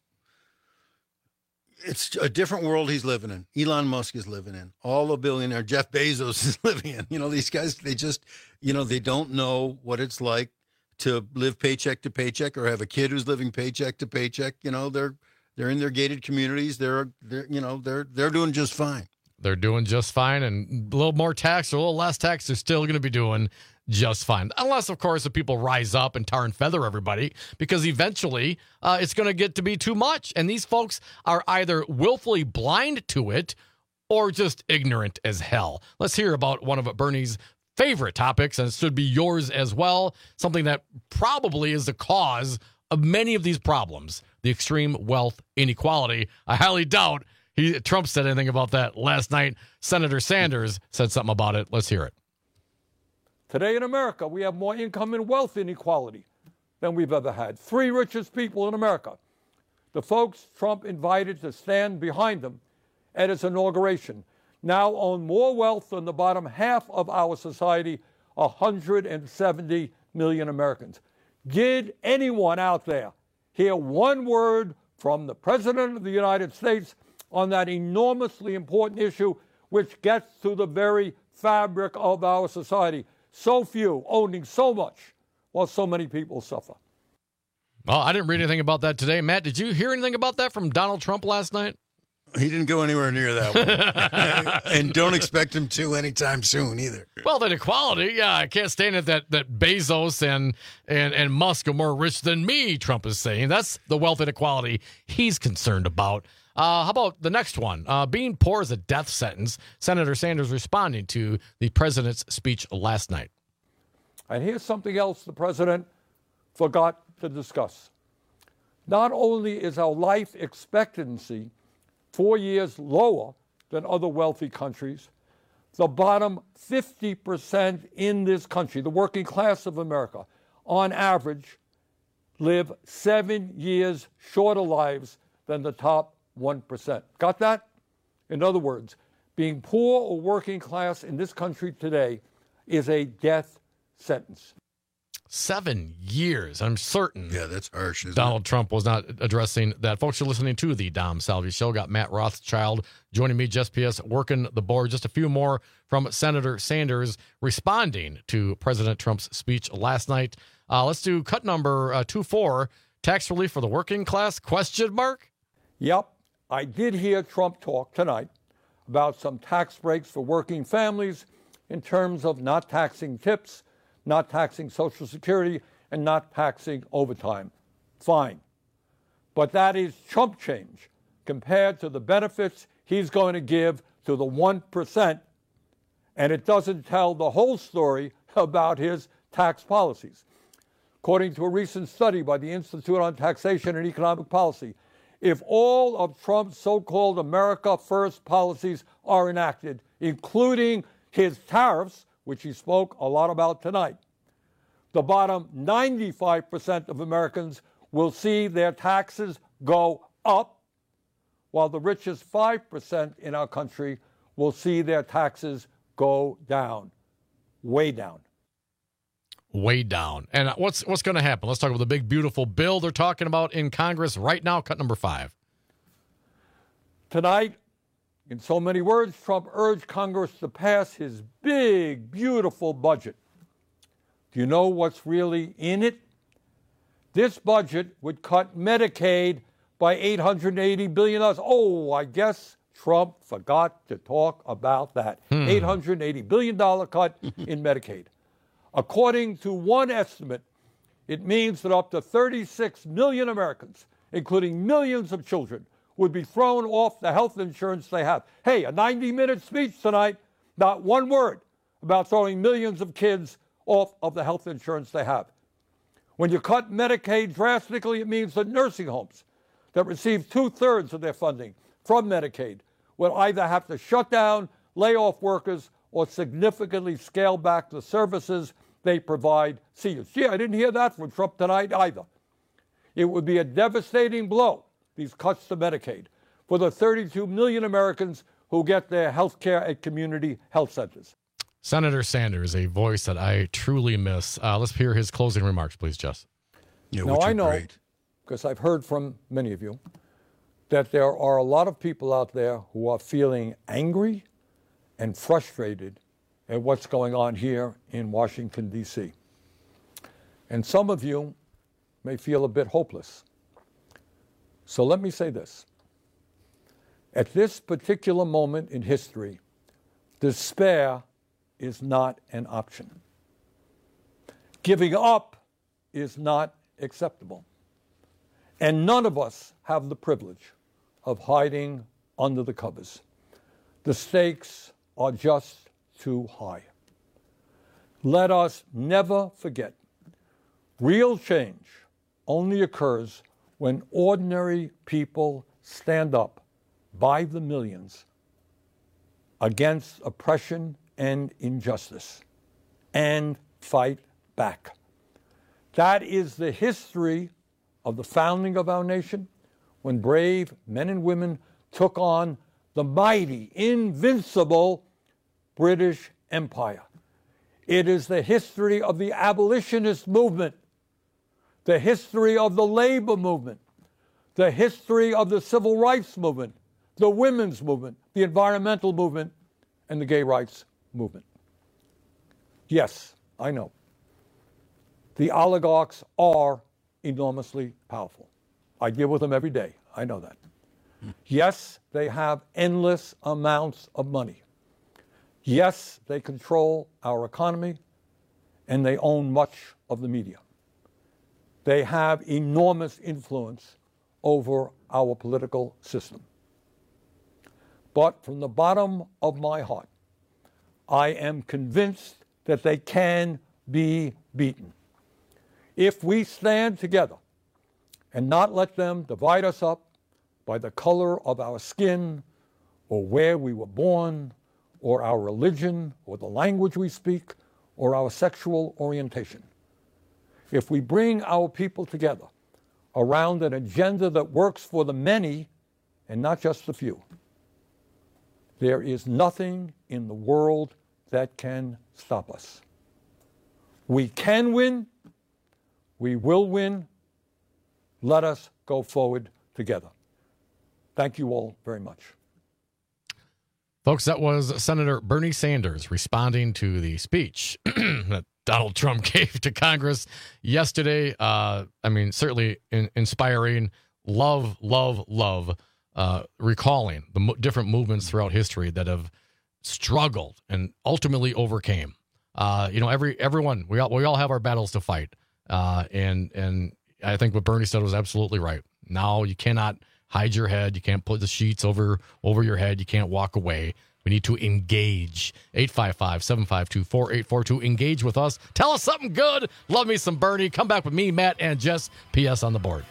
it's a different world he's living in. Elon Musk is living in. All the billionaire Jeff Bezos is living in. You know, these guys, they just, you know, they don't know what it's like to live paycheck to paycheck or have a kid who's living paycheck to paycheck. You know, they're they're in their gated communities. They're they're you know, they're they're doing just fine. They're doing just fine, and a little more tax or a little less tax, they're still going to be doing just fine. Unless, of course, the people rise up and tar and feather everybody, because eventually uh, it's going to get to be too much. And these folks are either willfully blind to it or just ignorant as hell. Let's hear about one of Bernie's favorite topics, and it should be yours as well, something that probably is the cause of many of these problems, the extreme wealth inequality. I highly doubt He, Trump said anything about that last night. Senator Sanders said something about it. Let's hear it. Today in America, we have more income and wealth inequality than we've ever had. Three richest people in America, the folks Trump invited to stand behind him at his inauguration, now own more wealth than the bottom half of our society, one hundred seventy million Americans. Did anyone out there hear one word from the President of the United States on that enormously important issue, which gets to the very fabric of our society? So few owning so much while so many people suffer. Well, I didn't read anything about that today. Matt, did you hear anything about that from Donald Trump last night? He didn't go anywhere near that one. And don't expect him to anytime soon either. Well, that equality, yeah, I can't stand it that, that Bezos and, and, and Musk are more rich than me, Trump is saying. That's the wealth inequality he's concerned about. Uh, how about the next one? Uh, being poor is a death sentence. Senator Sanders responding to the president's speech last night. And here's something else the president forgot to discuss. Not only is our life expectancy four years lower than other wealthy countries, the bottom fifty percent in this country, the working class of America, on average, live seven years shorter lives than the top one percent. Got that? In other words, being poor or working class in this country today is a death sentence. Seven years. I'm certain. Yeah, that's harsh. Isn't Donald it? Trump was not addressing that. Folks, you're listening to the Dom Salvi Show. Got Matt Rothschild joining me, Just P S, working the board. Just a few more from Senator Sanders responding to President Trump's speech last night. Uh, let's do cut number uh, two four. Tax relief for the working class? Question mark. Yep, I did hear Trump talk tonight about some tax breaks for working families in terms of not taxing tips, not taxing Social Security, and not taxing overtime. Fine. But that is chump change compared to the benefits he's going to give to the one percent, and it doesn't tell the whole story about his tax policies. According to a recent study by the Institute on Taxation and Economic Policy, if all of Trump's so-called America First policies are enacted, including his tariffs, which he spoke a lot about tonight, the bottom ninety-five percent of Americans will see their taxes go up, while the richest five percent in our country will see their taxes go down, way down. Way down. And what's what's going to happen? Let's talk about the big, beautiful bill they're talking about in Congress right now, cut number five. Tonight, In so many words, Trump urged Congress to pass his big, beautiful budget. Do you know what's really in it? This budget would cut Medicaid by eight hundred eighty billion dollars. Oh, I guess Trump forgot to talk about that. Hmm. eight hundred eighty billion dollars cut in Medicaid. According to one estimate, it means that up to thirty-six million Americans, including millions of children, would be thrown off the health insurance they have. Hey, a ninety-minute speech tonight, not one word about throwing millions of kids off of the health insurance they have. When you cut Medicaid drastically, it means that nursing homes that receive two-thirds of their funding from Medicaid will either have to shut down, lay off workers, or significantly scale back the services they provide seniors. Gee, I didn't hear that from Trump tonight either. It would be a devastating blow, these cuts to Medicaid, for the thirty-two million Americans who get their health care at community health centers. Senator Sanders, a voice that I truly miss. Uh, let's hear his closing remarks, please, Jess. Yeah, now, I know, because I've heard from many of you, that there are a lot of people out there who are feeling angry and frustrated at what's going on here in Washington, D C. And some of you may feel a bit hopeless. So let me say this. At this particular moment in history, despair is not an option. Giving up is not acceptable. And none of us have the privilege of hiding under the covers. The stakes are just too high. Let us never forget, real change only occurs when ordinary people stand up by the millions against oppression and injustice and fight back. That is the history of the founding of our nation, when brave men and women took on the mighty, invincible British Empire. It is the history of the abolitionist movement, the history of the labor movement, the history of the civil rights movement, the women's movement, the environmental movement, and the gay rights movement. Yes, I know. The oligarchs are enormously powerful. I deal with them every day. I know that. Yes, they have endless amounts of money. Yes, they control our economy, and they own much of the media. They have enormous influence over our political system. But from the bottom of my heart, I am convinced that they can be beaten. If we stand together and not let them divide us up by the color of our skin or where we were born or our religion or the language we speak or our sexual orientation. If we bring our people together around an agenda that works for the many and not just the few, there is nothing in the world that can stop us. We can win. We will win. Let us go forward together. Thank you all very much. Folks, that was Senator Bernie Sanders responding to the speech that Donald Trump gave to Congress yesterday. Uh, I mean, certainly in, inspiring. Love, love, love. Uh, recalling the mo- different movements throughout history that have struggled and ultimately overcame. Uh, you know, every everyone we all we all have our battles to fight, uh, and and I think what Bernie said was absolutely right. Now you cannot hide your head. You can't put the sheets over over your head. You can't walk away. We need to engage. eight five five, seven five two, four eight four two. Engage with us. Tell us something good. Love me some Bernie. Come back with me, Matt, and Jess. P S on the board.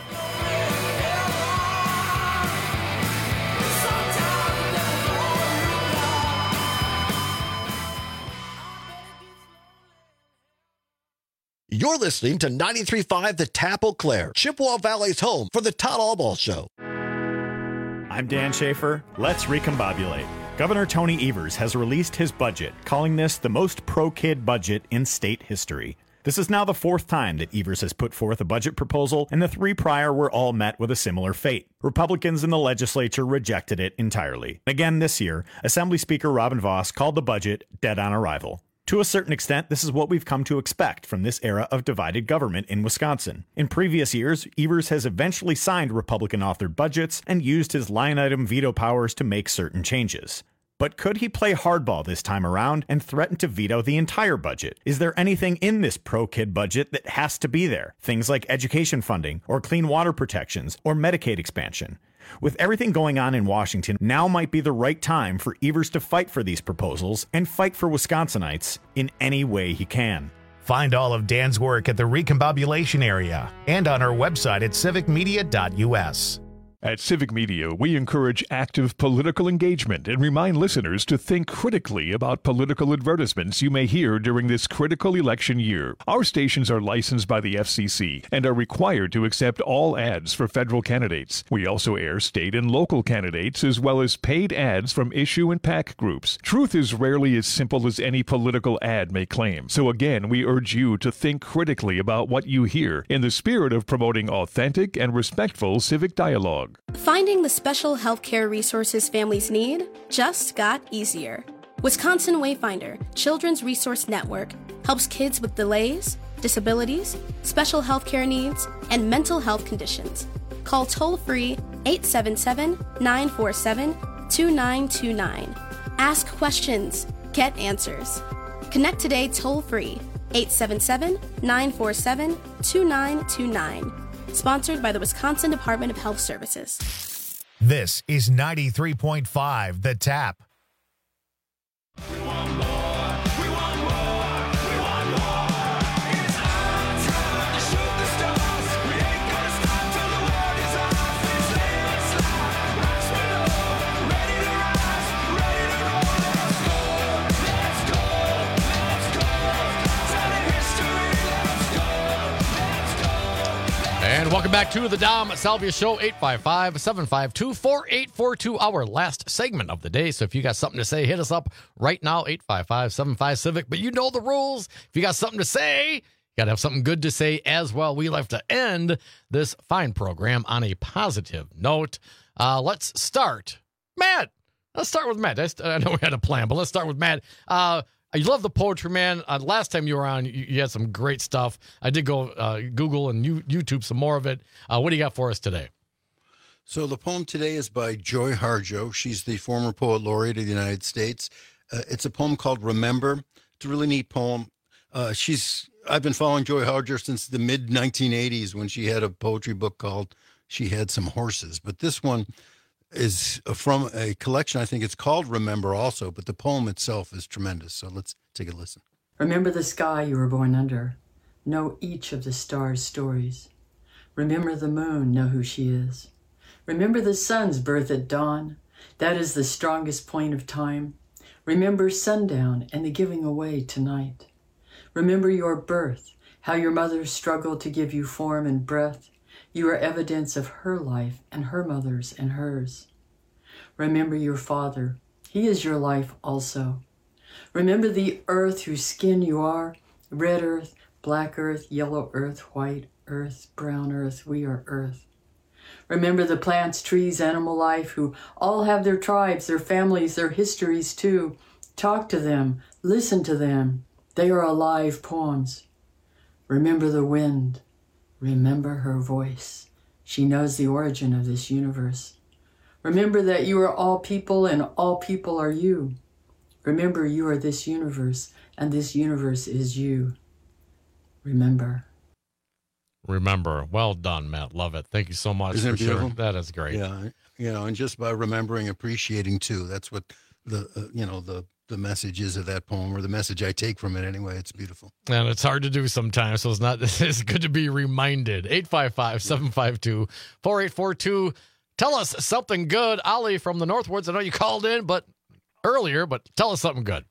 You're listening to ninety-three point five The Tap Eau Claire, Chippewa Valley's home for the Todd Albaugh Show. I'm Dan Schaefer. Let's recombobulate. Governor Tony Evers has released his budget, calling this the most pro-kid budget in state history. This is now the fourth time that Evers has put forth a budget proposal, and the three prior were all met with a similar fate. Republicans in the legislature rejected it entirely. Again this year, Assembly Speaker Robin Vos called the budget dead on arrival. To a certain extent, this is what we've come to expect from this era of divided government in Wisconsin. In previous years, Evers has eventually signed Republican-authored budgets and used his line-item veto powers to make certain changes. But could he play hardball this time around and threaten to veto the entire budget? Is there anything in this pro-kid budget that has to be there? Things like education funding, or clean water protections, or Medicaid expansion. With everything going on in Washington, now might be the right time for Evers to fight for these proposals and fight for Wisconsinites in any way he can. Find all of Dan's work at the Recombobulation area and on our website at civic media dot u s. At Civic Media, we encourage active political engagement and remind listeners to think critically about political advertisements you may hear during this critical election year. Our stations are licensed by the F C C and are required to accept all ads for federal candidates. We also air state and local candidates as well as paid ads from issue and PAC groups. Truth is rarely as simple as any political ad may claim. So again, we urge you to think critically about what you hear in the spirit of promoting authentic and respectful civic dialogue. Finding the special healthcare resources families need just got easier. Wisconsin Wayfinder Children's Resource Network helps kids with delays, disabilities, special healthcare needs, and mental health conditions. Call toll-free eight seven seven, nine four seven, two nine two nine. Ask questions, get answers. Connect today toll-free eight seven seven, nine four seven, two nine two nine. Sponsored by the Wisconsin Department of Health Services. This is ninety-three point five The Tap. And welcome back to the Dom Salvia Show, eight five five, seven five two, four eight four two, our last segment of the day. So if you got something to say, hit us up right now, eight five five, seven five, CIVIC. But you know the rules. If you got something to say, you got to have something good to say as well. We like to end this fine program on a positive note. Uh, let's start. Matt, let's start with Matt. I know we had a plan, but let's start with Matt. Uh, You love the poetry, man. Uh, last time you were on, you, you had some great stuff. I did go uh, Google and you, YouTube some more of it. Uh, what do you got for us today? So the poem today is by Joy Harjo. She's the former poet laureate of the United States. Uh, it's a poem called Remember. It's a really neat poem. Uh, she's I've been following Joy Harjo since the mid nineteen eighties when she had a poetry book called She Had Some Horses. But this one is from a collection. I think it's called Remember also, but the poem itself is tremendous. So let's take a listen. Remember the sky you were born under. Know each of the stars' stories. Remember the moon, know who she is. Remember the sun's birth at dawn. That is the strongest point of time. Remember sundown and the giving away tonight. Remember your birth, how your mother struggled to give you form and breath. You are evidence of her life and her mother's and hers. Remember your father. He is your life also. Remember the earth whose skin you are. Red earth, black earth, yellow earth, white earth, brown earth. We are earth. Remember the plants, trees, animal life who all have their tribes, their families, their histories too. Talk to them. Listen to them. They are alive poems. Remember the wind. Remember her voice. She knows the origin of this universe. Remember that you are all people and all people are you. Remember you are this universe and this universe is you. Remember. Remember. Well done, Matt. Love it. Thank you so much. Isn't it for beautiful? Sure. That is great. Yeah, you know, and just by remembering, appreciating too. That's what the uh, you know the the message is of that poem, or the message I take from it anyway. It's beautiful. And it's hard to do sometimes, so it's not. It's good to be reminded. eight five five, seven five two, four eight four two. Tell us something good, Ollie from the Northwoods. I know you called in, but earlier, but tell us something good.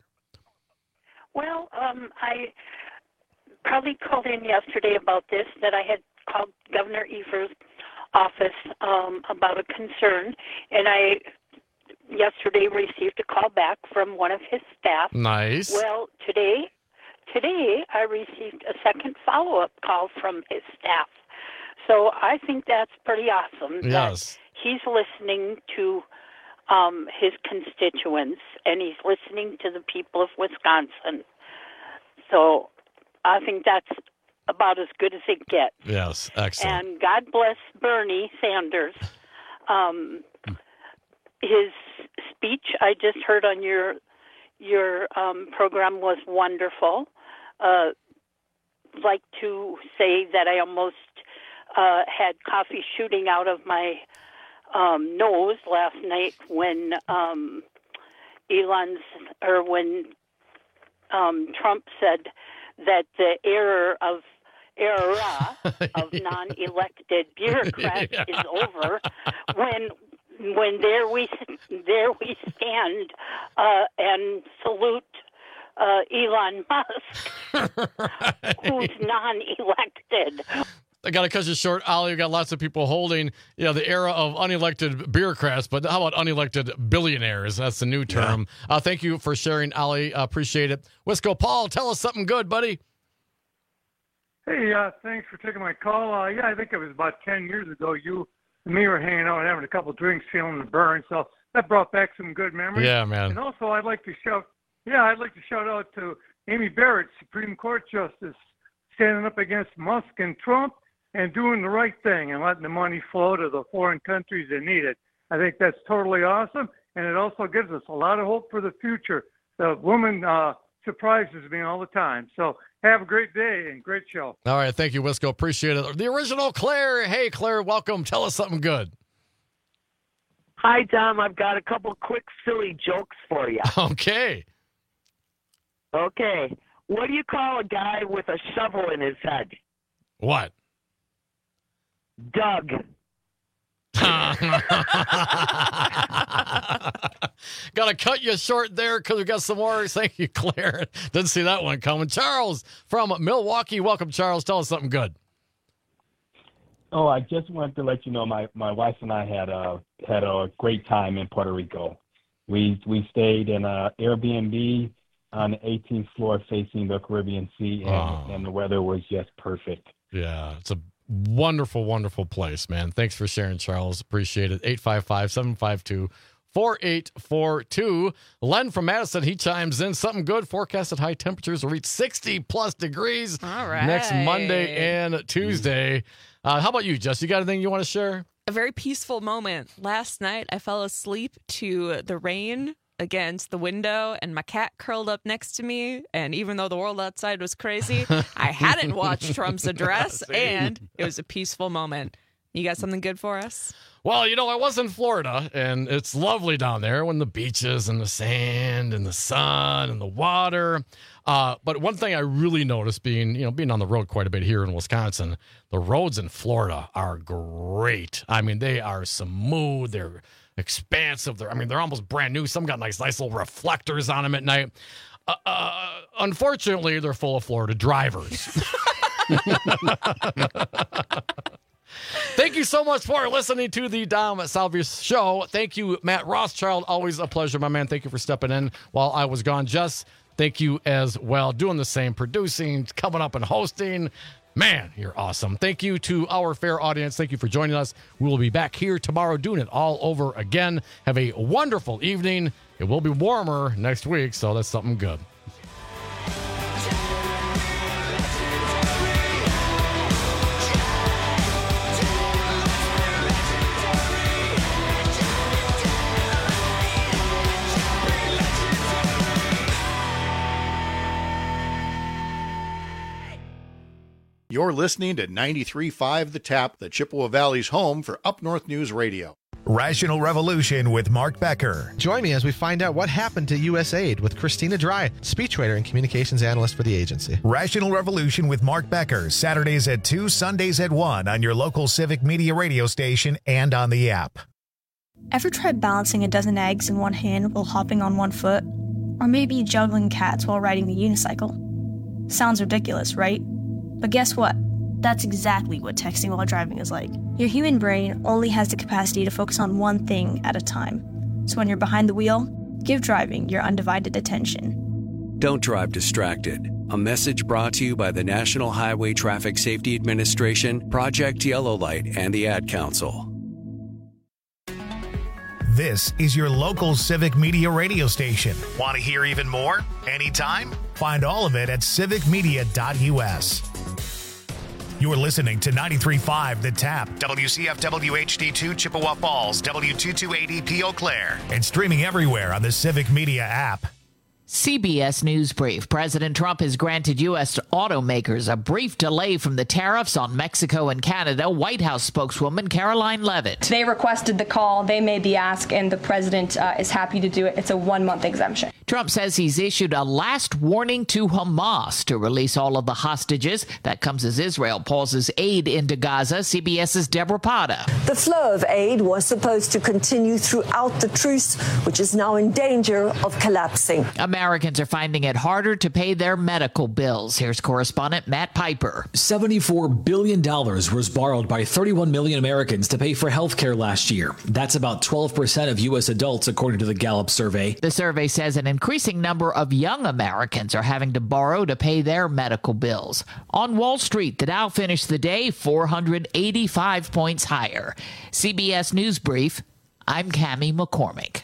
Well, um, I probably called in yesterday about this, that I had called Governor Evers' office um, about a concern, and I yesterday received a call back from one of his staff. Nice. Well, today, today I received a second follow-up call from his staff. So I think that's pretty awesome. Yes. That he's listening to um, his constituents, and he's listening to the people of Wisconsin. So I think that's about as good as it gets. Yes, excellent. And God bless Bernie Sanders. Um, his speech I just heard on your your um, program was wonderful. Uh, like to say that I almost uh, had coffee shooting out of my um, nose last night when um, Elon's or when um, Trump said that the error of era of non-elected bureaucrats Yeah. is over. When when there we there we stand uh, and salute uh, Elon Musk, who's non-elected. I got to cut you short, Ollie. You got lots of people holding, you know, the era of unelected bureaucrats, but how about unelected billionaires? That's the new term. Yeah. Uh, thank you for sharing, Ollie. Uh, appreciate it. Wisco Paul, tell us something good, buddy. Hey, uh, thanks for taking my call. Uh, yeah, I think it was about ten years ago. You and me were hanging out and having a couple of drinks, feeling the burn. So that brought back some good memories. Yeah, man. And also, I'd like to shout, yeah, I'd like to shout out to Amy Barrett, Supreme Court Justice, standing up against Musk and Trump and doing the right thing and letting the money flow to the foreign countries that need it. I think that's totally awesome, and it also gives us a lot of hope for the future. The woman uh, surprises me all the time. So have a great day and great show. All right. Thank you, Wisco. Appreciate it. The original Claire. Hey, Claire, welcome. Tell us something good. Hi, Tom. I've got a couple quick silly jokes for you. Okay. Okay. What do you call a guy with a shovel in his head? What? Doug. Got to cut you short there because we got some more. Thank you, Claire. Didn't see that one coming. Charles from Milwaukee. Welcome, Charles. Tell us something good. Oh, I just wanted to let you know my, my wife and I had a had a great time in Puerto Rico. We we stayed in a Airbnb on the eighteenth floor facing the Caribbean Sea, and, Oh. and the weather was just perfect. Yeah, it's a wonderful, wonderful place, man. Thanks for sharing, Charles. Appreciate it. eight five five, seven five two, four eight four two. Len from Madison, he chimes in. Something good. Forecasted high temperatures will reach sixty plus degrees All right. next Monday and Tuesday. Uh, how about you, Jess? You got anything you want to share? A very peaceful moment. Last night, I fell asleep to the rain against the window, and my cat curled up next to me. And even though the world outside was crazy, I hadn't watched Trump's address, and it was a peaceful moment. You got something good for us? Well, you know, I was in Florida, and it's lovely down there when the beaches and the sand and the sun and the water. Uh, but one thing I really noticed being, you know, being on the road quite a bit here in Wisconsin, the roads in Florida are great. I mean, they are smooth. They're expansive. They're, I mean, they're almost brand new. Some got nice, nice little reflectors on them at night. Uh, uh, unfortunately, they're full of Florida drivers. Thank you so much for listening to the Dom Salvia Show. Thank you, Matt Rothschild. Always a pleasure, my man. Thank you for stepping in while I was gone. Jess, thank you as well. Doing the same, producing, coming up and hosting. Man, you're awesome. Thank you to our fair audience. Thank you for joining us. We will be back here tomorrow doing it all over again. Have a wonderful evening. It will be warmer next week, so that's something good. You're listening to ninety-three point five The Tap, the Chippewa Valley's home for Up North News Radio. Rational Revolution with Mark Becker. Join me as we find out what happened to U S A I D with Christina Dry, speechwriter and communications analyst for the agency. Rational Revolution with Mark Becker, Saturdays at two, Sundays at one on your local Civic Media radio station and on the app. Ever tried balancing a dozen eggs in one hand while hopping on one foot? Or maybe juggling cats while riding the unicycle? Sounds ridiculous, right? But guess what? That's exactly what texting while driving is like. Your human brain only has the capacity to focus on one thing at a time. So when you're behind the wheel, give driving your undivided attention. Don't drive distracted. A message brought to you by the National Highway Traffic Safety Administration, Project Yellow Light, and the Ad Council. This is your local Civic Media radio station. Want to hear even more? Anytime? Find all of it at civic media dot u s. You're listening to ninety-three point five The Tap, W C F W H D two Chippewa Falls, W two two eight E P Eau Claire, and streaming everywhere on the Civic Media app. C B S News Brief. President Trump has granted U S automakers a brief delay from the tariffs on Mexico and Canada. White House spokeswoman Caroline Leavitt. They requested the call. They made the ask, and the president uh, is happy to do it. It's a one-month exemption. Trump says he's issued a last warning to Hamas to release all of the hostages. That comes as Israel pauses aid into Gaza. CBS's Deborah Pata. The flow of aid was supposed to continue throughout the truce, which is now in danger of collapsing. Americans are finding it harder to pay their medical bills. Here's correspondent Matt Piper. seventy-four billion dollars was borrowed by thirty-one million Americans to pay for health care last year. That's about twelve percent of U S adults, according to the Gallup survey. The survey says an increasing number of young Americans are having to borrow to pay their medical bills. On Wall Street, the Dow finished the day four hundred eighty-five points higher. C B S News Brief, I'm Cammie McCormick.